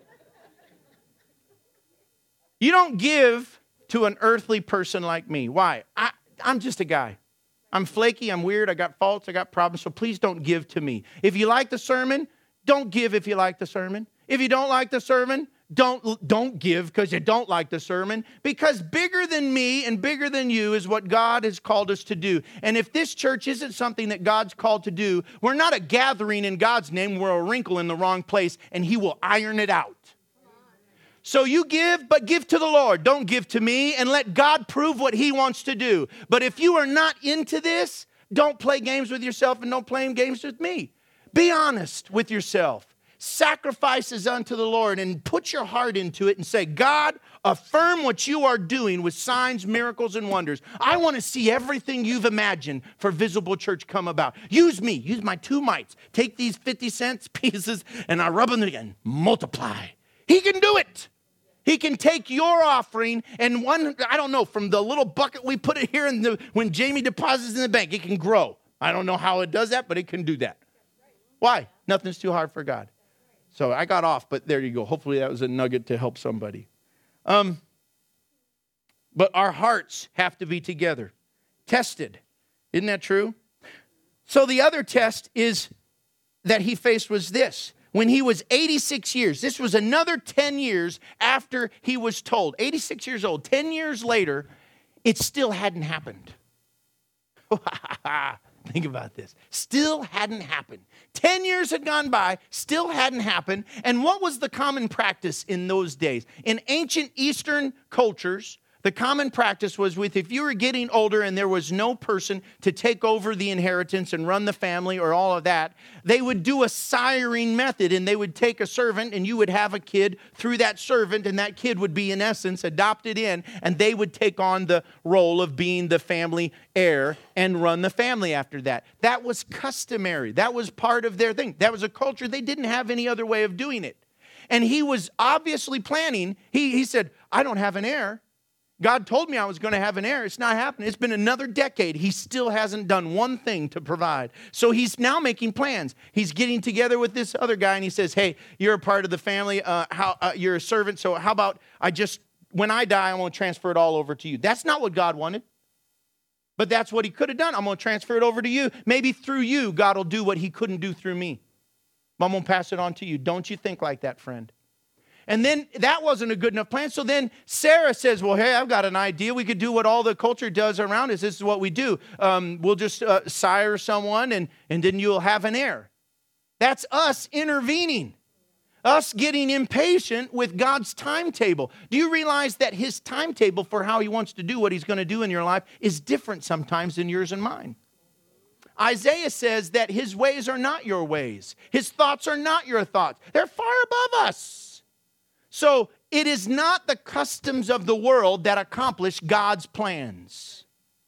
S1: You don't give to an earthly person like me. Why? I'm just a guy. I'm flaky, I'm weird, I got faults, I got problems, so please don't give to me. If you like the sermon, don't give if you like the sermon. If you don't like the sermon, don't give because you don't like the sermon. Because bigger than me and bigger than you is what God has called us to do. And if this church isn't something that God's called to do, we're not a gathering in God's name. We're a wrinkle in the wrong place, and He will iron it out. So you give, but give to the Lord. Don't give to me, and let God prove what He wants to do. But if you are not into this, don't play games with yourself and don't play games with me. Be honest with yourself. sacrifices unto the Lord and put your heart into it and say, God, affirm what you are doing with signs, miracles, and wonders. I want to see everything you've imagined for Visible Church come about. Use me. Use my 2 mites. Take these 50-cent pieces and I rub them together. Multiply. He can do it. He can take your offering and from the little bucket we put it here when Jamie deposits in the bank, it can grow. I don't know how it does that, but it can do that. Why? Nothing's too hard for God. So I got off, but there you go. Hopefully that was a nugget to help somebody. But our hearts have to be together. Tested. Isn't that true? So the other test is that he faced was this. When he was 86 years, this was another 10 years after he was told. 86 years old, 10 years later, it still hadn't happened. Think about this. Still hadn't happened. 10 years had gone by, still hadn't happened. And what was the common practice in those days? In ancient Eastern cultures, the common practice was if you were getting older and there was no person to take over the inheritance and run the family or all of that, they would do a siring method, and they would take a servant and you would have a kid through that servant, and that kid would be in essence adopted in, and they would take on the role of being the family heir and run the family after that. That was customary. That was part of their thing. That was a culture. They didn't have any other way of doing it. And he was obviously planning. He said, I don't have an heir. God told me I was going to have an heir. It's not happening. It's been another decade. He still hasn't done one thing to provide. So he's now making plans. He's getting together with this other guy, and he says, hey, you're a part of the family. You're a servant. So how about when I die, I'm going to transfer it all over to you. That's not what God wanted. But that's what he could have done. I'm going to transfer it over to you. Maybe through you, God will do what he couldn't do through me. But I'm going to pass it on to you. Don't you think like that, friend? And then that wasn't a good enough plan. So then Sarah says, well, hey, I've got an idea. We could do what all the culture does around us. This is what we do. We'll just sire someone, and then you'll have an heir. That's us intervening. Us getting impatient with God's timetable. Do you realize that his timetable for how he wants to do what he's going to do in your life is different sometimes than yours and mine? Isaiah says that his ways are not your ways. His thoughts are not your thoughts. They're far above us. So it is not the customs of the world that accomplish God's plans.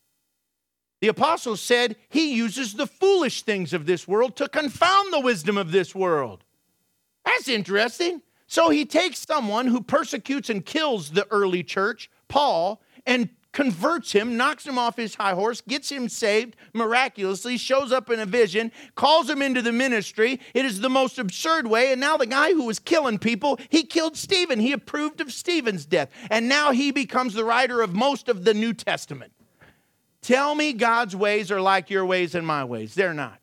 S1: The apostle said he uses the foolish things of this world to confound the wisdom of this world. That's interesting. So he takes someone who persecutes and kills the early church, Paul, and converts him, knocks him off his high horse, gets him saved miraculously, shows up in a vision, calls him into the ministry. It is the most absurd way. And now the guy who was killing people, he killed Stephen. He approved of Stephen's death. And now he becomes the writer of most of the New Testament. Tell me God's ways are like your ways and my ways. They're not.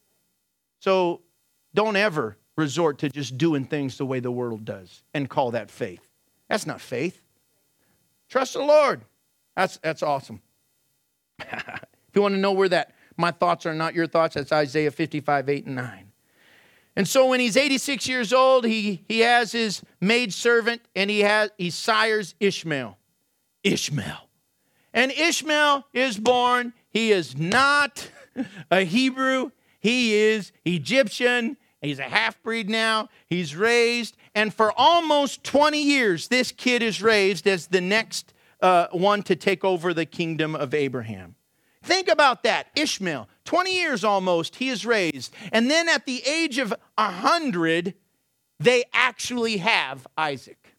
S1: So don't ever resort to just doing things the way the world does and call that faith. That's not faith. Trust the Lord. That's awesome. If you want to know where that my thoughts are not your thoughts, that's Isaiah 55, 8 and 9. And so when he's 86 years old, he has his maidservant, and he sires Ishmael. Ishmael. And Ishmael is born. He is not a Hebrew. He is Egyptian. He's a half-breed now. He's raised. And for almost 20 years, this kid is raised as the next one to take over the kingdom of Abraham. Think about that. Ishmael, 20 years almost, he is raised. And then at the age of 100, they actually have Isaac.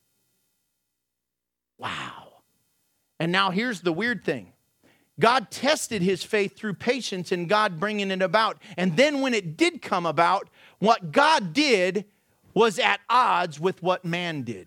S1: Wow. And now here's the weird thing. God tested his faith through patience and God bringing it about. And then when it did come about, what God did was at odds with what man did.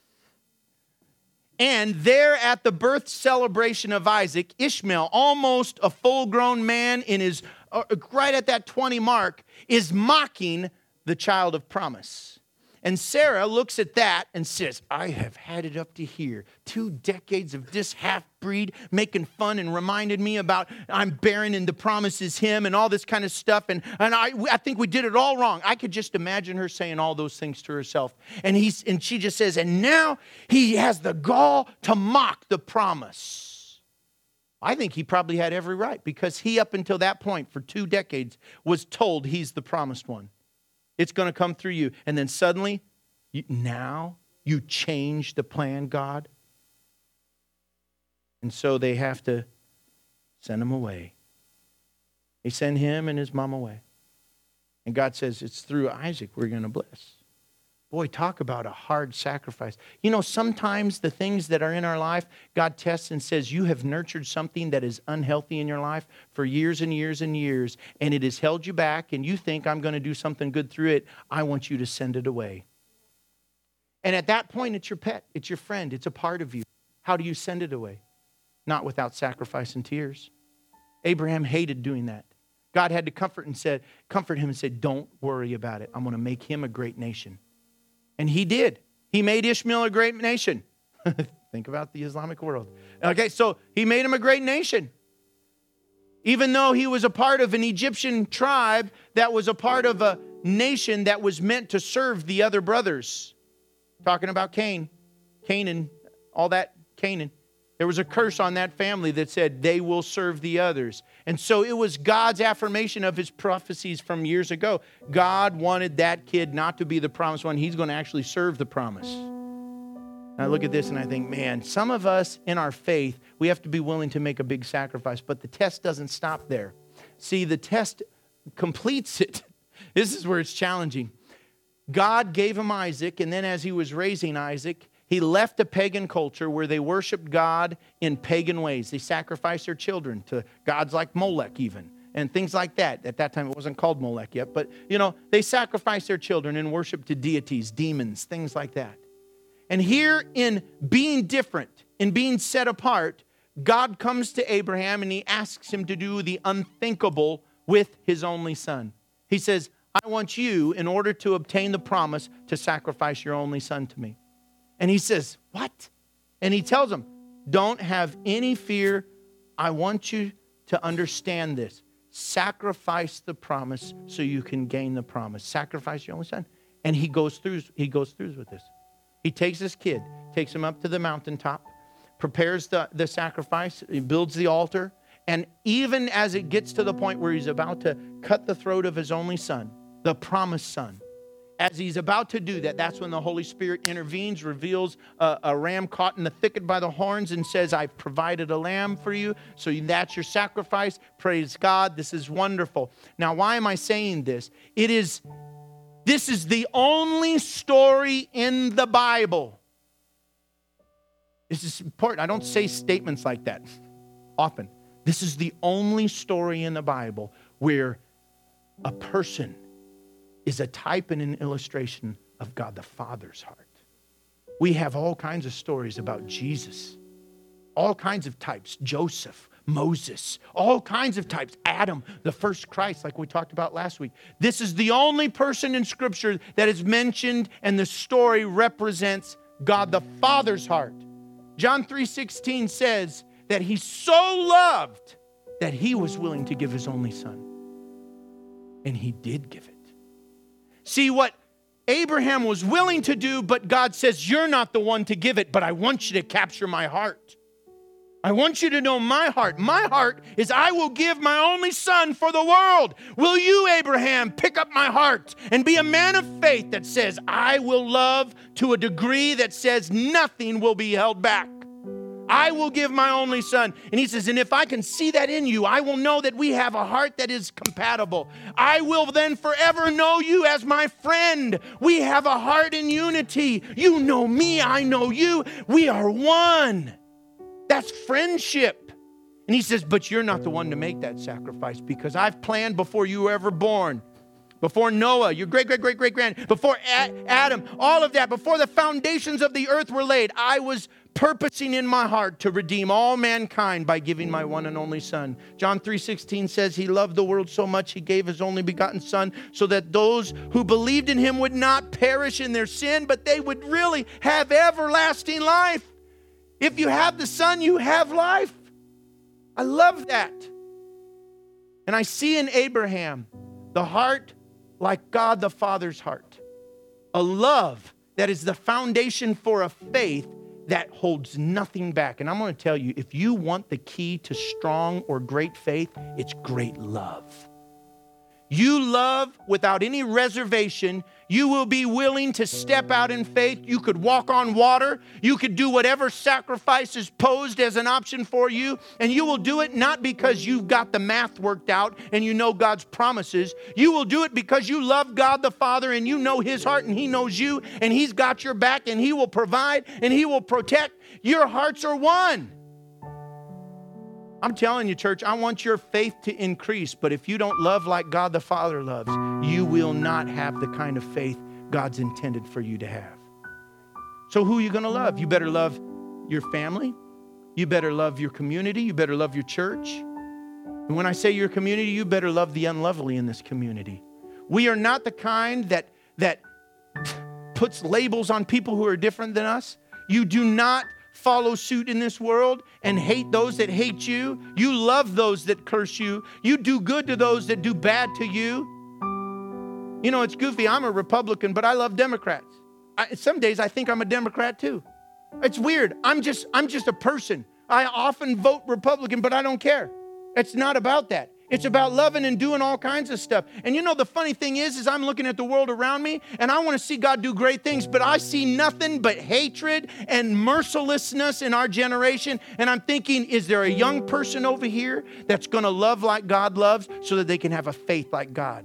S1: And there at the birth celebration of Isaac, Ishmael, almost a full-grown man in his, right at that 20 mark, is mocking the child of promise. And Sarah looks at that and says, I have had it up to here. 2 decades of this half-breed making fun and reminded me about I'm barren and the promise is him and all this kind of stuff. And I think we did it all wrong. I could just imagine her saying all those things to herself. And she just says, and now he has the gall to mock the promise. I think he probably had every right because he, up until that point for 2 decades, was told he's the promised one. It's going to come through you. And then suddenly, now you change the plan, God. And so they have to send him away. They send him and his mom away. And God says, it's through Isaac we're going to bless. Boy, talk about a hard sacrifice. You know, sometimes the things that are in our life, God tests and says, you have nurtured something that is unhealthy in your life for years and years and years, and it has held you back, and you think I'm going to do something good through it. I want you to send it away. And at that point, it's your pet. It's your friend. It's a part of you. How do you send it away? Not without sacrifice and tears. Abraham hated doing that. God had to comfort him and said, don't worry about it. I'm going to make him a great nation. And he did. He made Ishmael a great nation. Think about the Islamic world. Okay, so he made him a great nation. Even though he was a part of an Egyptian tribe that was a part of a nation that was meant to serve the other brothers. Talking about Canaan, all that Canaan. There was a curse on that family that said they will serve the others. And so it was God's affirmation of his prophecies from years ago. God wanted that kid not to be the promised one. He's going to actually serve the promise. And I look at this and I think, man, some of us in our faith, we have to be willing to make a big sacrifice. But the test doesn't stop there. See, the test completes it. This is where it's challenging. God gave him Isaac, and then as he was raising Isaac, he left a pagan culture where they worshiped God in pagan ways. They sacrificed their children to gods like Molech even, and things like that. At that time, it wasn't called Molech yet, but, they sacrificed their children and worshiped to deities, demons, things like that. And here in being different, in being set apart, God comes to Abraham and he asks him to do the unthinkable with his only son. He says, I want you, in order to obtain the promise, to sacrifice your only son to me. And he says, what? And he tells him, don't have any fear. I want you to understand this. Sacrifice the promise so you can gain the promise. Sacrifice your only son. And he goes through with this. He takes this kid, takes him up to the mountaintop, prepares the sacrifice, he builds the altar. And even as it gets to the point where he's about to cut the throat of his only son, the promised son, as he's about to do that, that's when the Holy Spirit intervenes, reveals a ram caught in the thicket by the horns and says, I've provided a lamb for you. So that's your sacrifice. Praise God. This is wonderful. Now, why am I saying this? This is the only story in the Bible. This is important. I don't say statements like that often. This is the only story in the Bible where a person is a type and an illustration of God the Father's heart. We have all kinds of stories about Jesus, all kinds of types, Joseph, Moses, all kinds of types, Adam, the first Christ, like we talked about last week. This is the only person in Scripture that is mentioned, and the story represents God the Father's heart. John 3:16 says that he so loved that he was willing to give his only son. And he did give it. See what Abraham was willing to do, but God says, you're not the one to give it, but I want you to capture my heart. I want you to know my heart. My heart is I will give my only son for the world. Will you, Abraham, pick up my heart and be a man of faith that says, I will love to a degree that says nothing will be held back. I will give my only son. And he says, and if I can see that in you, I will know that we have a heart that is compatible. I will then forever know you as my friend. We have a heart in unity. You know me, I know you. We are one. That's friendship. And he says, but you're not the one to make that sacrifice because I've planned before you were ever born. Before Noah, your great-great-great-great-grand, before Adam, all of that, before the foundations of the earth were laid, I was purposing in my heart to redeem all mankind by giving my one and only son. John 3:16 says he loved the world so much he gave his only begotten son so that those who believed in him would not perish in their sin, but they would really have everlasting life. If you have the son, you have life. I love that. And I see in Abraham the heart like God the Father's heart. A love that is the foundation for a faith that holds nothing back. And I'm going to tell you, if you want the key to strong or great faith, it's great love. you love without any reservation, you will be willing to step out in faith. You could walk on water. You could do whatever sacrifice is posed as an option for you. And you will do it not because you've got the math worked out and you know God's promises. You will do it because you love God the Father and you know His heart and He knows you and He's got your back and He will provide and He will protect. Your hearts are one. I'm telling you, church, I want your faith to increase, but if you don't love like God the Father loves, you will not have the kind of faith God's intended for you to have. So who are you going to love? You better love your family. You better love your community. You better love your church. And when I say your community, you better love the unlovely in this community. We are not the kind that puts labels on people who are different than us. You do not follow suit in this world and hate those that hate you. You love those that curse you. You do good to those that do bad to you. You know, it's goofy. I'm a Republican, but I love Democrats. Some days I think I'm a Democrat too. It's weird. I'm just a person. I often vote Republican, but I don't care. It's not about that. It's about loving and doing all kinds of stuff. And you know, the funny thing is I'm looking at the world around me and I want to see God do great things, but I see nothing but hatred and mercilessness in our generation. And I'm thinking, is there a young person over here that's going to love like God loves so that they can have a faith like God?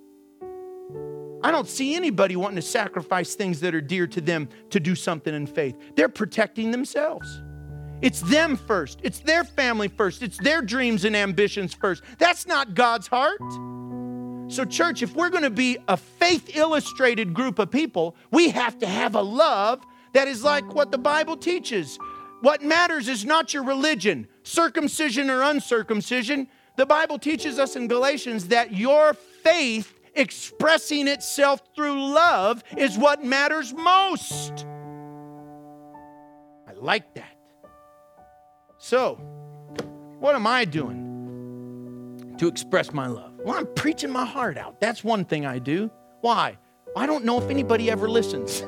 S1: I don't see anybody wanting to sacrifice things that are dear to them to do something in faith. They're protecting themselves. It's them first. It's their family first. It's their dreams and ambitions first. That's not God's heart. So church, if we're going to be a faith-illustrated group of people, we have to have a love that is like what the Bible teaches. What matters is not your religion, circumcision or uncircumcision. The Bible teaches us in Galatians that your faith expressing itself through love is what matters most. I like that. So, what am I doing to express my love? Well, I'm preaching my heart out. That's one thing I do. Why? I don't know if anybody ever listens.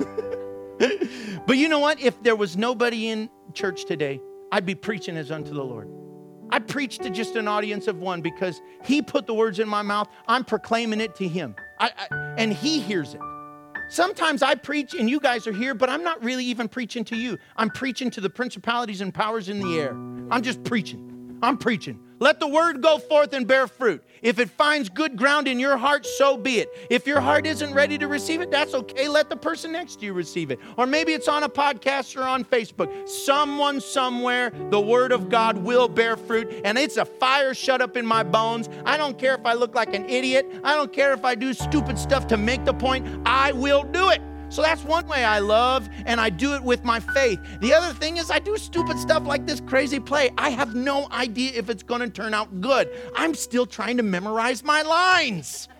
S1: But you know what? If there was nobody in church today, I'd be preaching as unto the Lord. I preach to just an audience of one because He put the words in my mouth. I'm proclaiming it to Him. And He hears it. Sometimes I preach and you guys are here, but I'm not really even preaching to you. I'm preaching to the principalities and powers in the air. I'm just preaching. I'm preaching. Let the word go forth and bear fruit. If it finds good ground in your heart, so be it. If your heart isn't ready to receive it, that's okay. Let the person next to you receive it. Or maybe it's on a podcast or on Facebook. Someone somewhere, the word of God will bear fruit. And it's a fire shut up in my bones. I don't care if I look like an idiot. I don't care if I do stupid stuff to make the point. I will do it. So that's one way I love, and I do it with my faith. The other thing is I do stupid stuff like this crazy play. I have no idea if it's going to turn out good. I'm still trying to memorize my lines.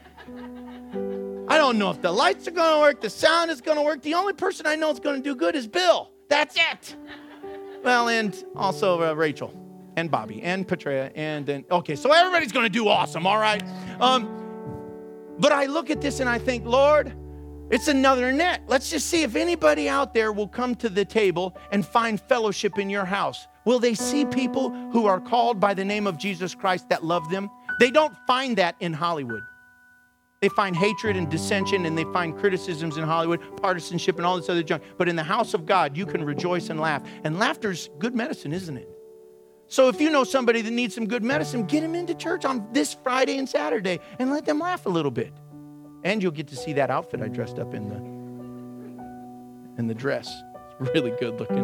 S1: I don't know if the lights are going to work, the sound is going to work. The only person I know is going to do good is Bill. That's it. Well, and also Rachel and Bobby and Petrea and then, okay, so everybody's going to do awesome, all right? But I look at this and I think, Lord, it's another net. Let's just see if anybody out there will come to the table and find fellowship in your house. Will they see people who are called by the name of Jesus Christ that love them? They don't find that in Hollywood. They find hatred and dissension, and they find criticisms in Hollywood, partisanship and all this other junk. But in the house of God, you can rejoice and laugh. And laughter's good medicine, isn't it? So if you know somebody that needs some good medicine, get them into church on this Friday and Saturday and let them laugh a little bit. And you'll get to see that outfit I dressed up in the dress. It's really good looking.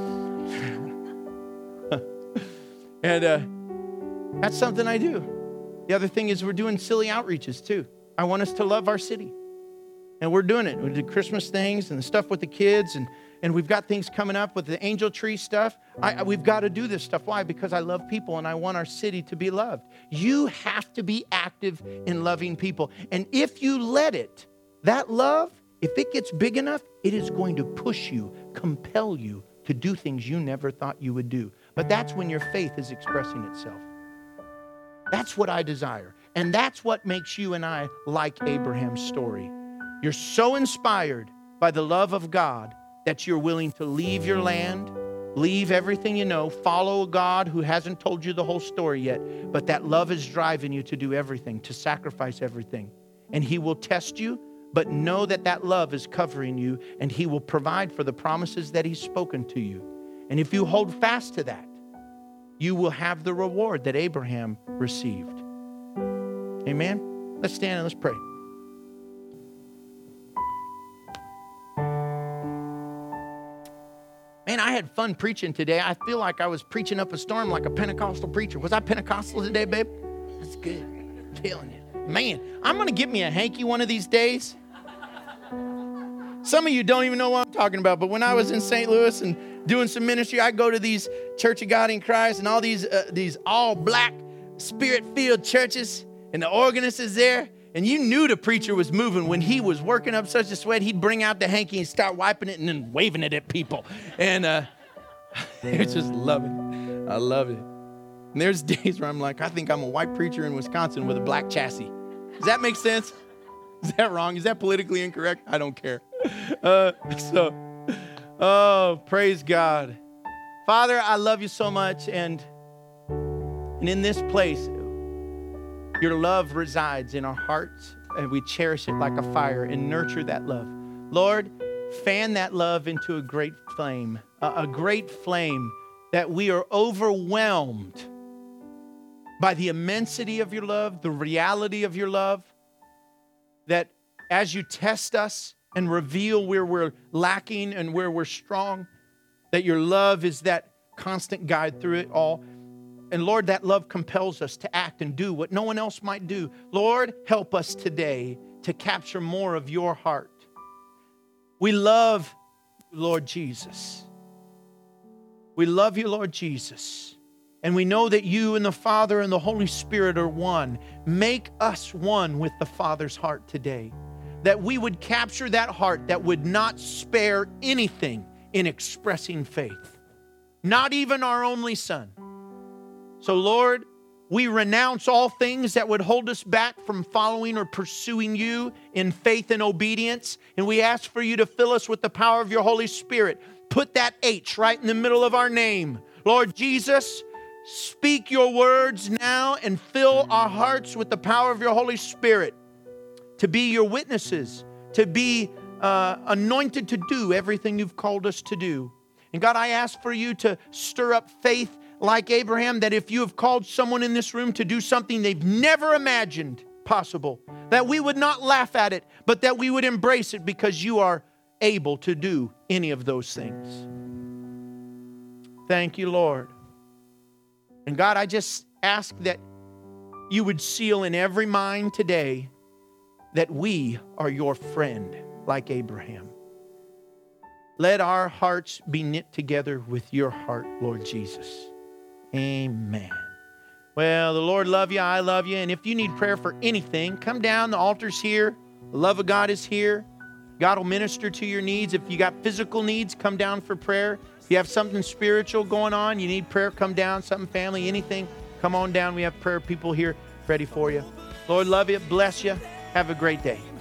S1: And that's something I do. The other thing is we're doing silly outreaches too. I want us to love our city. And we're doing it. We do Christmas things and the stuff with the kids. And we've got things coming up with the angel tree stuff. We've got to do this stuff. Why? Because I love people and I want our city to be loved. You have to be active in loving people. And if you let it, that love, if it gets big enough, it is going to push you, compel you to do things you never thought you would do. But that's when your faith is expressing itself. That's what I desire. And that's what makes you and I like Abraham's story. You're so inspired by the love of God that you're willing to leave your land, Leave everything you know. Follow a God who hasn't told you the whole story yet, but that love is driving you to do everything, to sacrifice everything. And He will test you, but know that that love is covering you, and He will provide for the promises that He's spoken to you. And if you hold fast to that, you will have the reward that Abraham received. Amen? Let's stand and let's pray. Man, I had fun preaching today. I feel like I was preaching up a storm like a Pentecostal preacher. Was I Pentecostal today, babe? That's good. Killing it. Man, I'm going to get me a hanky one of these days. Some of you don't even know what I'm talking about, but when I was in St. Louis and doing some ministry, I go to these Church of God in Christ and all these all-black, spirit-filled churches, and the organist is there. And you knew the preacher was moving. When he was working up such a sweat, he'd bring out the hanky and start wiping it and then waving it at people. And it's just loving it. I love it. And there's days where I'm like, I think I'm a white preacher in Wisconsin with a black chassis. Does that make sense? Is that wrong? Is that politically incorrect? I don't care. Praise God. Father, I love you so much. And in this place, your love resides in our hearts, and we cherish it like a fire and nurture that love. Lord, fan that love into a great flame that we are overwhelmed by the immensity of your love, the reality of your love, that as you test us and reveal where we're lacking and where we're strong, that your love is that constant guide through it all. And Lord, that love compels us to act and do what no one else might do. Lord, help us today to capture more of your heart. We love you, Lord Jesus. We love you, Lord Jesus. And we know that you and the Father and the Holy Spirit are one. Make us one with the Father's heart today. That we would capture that heart that would not spare anything in expressing faith. Not even our only Son. So, Lord, we renounce all things that would hold us back from following or pursuing you in faith and obedience. And we ask for you to fill us with the power of your Holy Spirit. Put that H right in the middle of our name. Lord Jesus, speak your words now and fill our hearts with the power of your Holy Spirit to be your witnesses, to be anointed to do everything you've called us to do. And God, I ask for you to stir up faith like Abraham, that if you have called someone in this room to do something they've never imagined possible, that we would not laugh at it, but that we would embrace it because you are able to do any of those things. Thank you, Lord. And God, I just ask that you would seal in every mind today that we are your friend like Abraham. Let our hearts be knit together with your heart, Lord Jesus. Amen. Well, the Lord love you. I love you. And if you need prayer for anything, come down. The altar's here. The love of God is here. God will minister to your needs. If you got physical needs, come down for prayer. If you have something spiritual going on, you need prayer, come down. Something family, anything, come on down. We have prayer people here ready for you. Lord, love you. Bless you. Have a great day.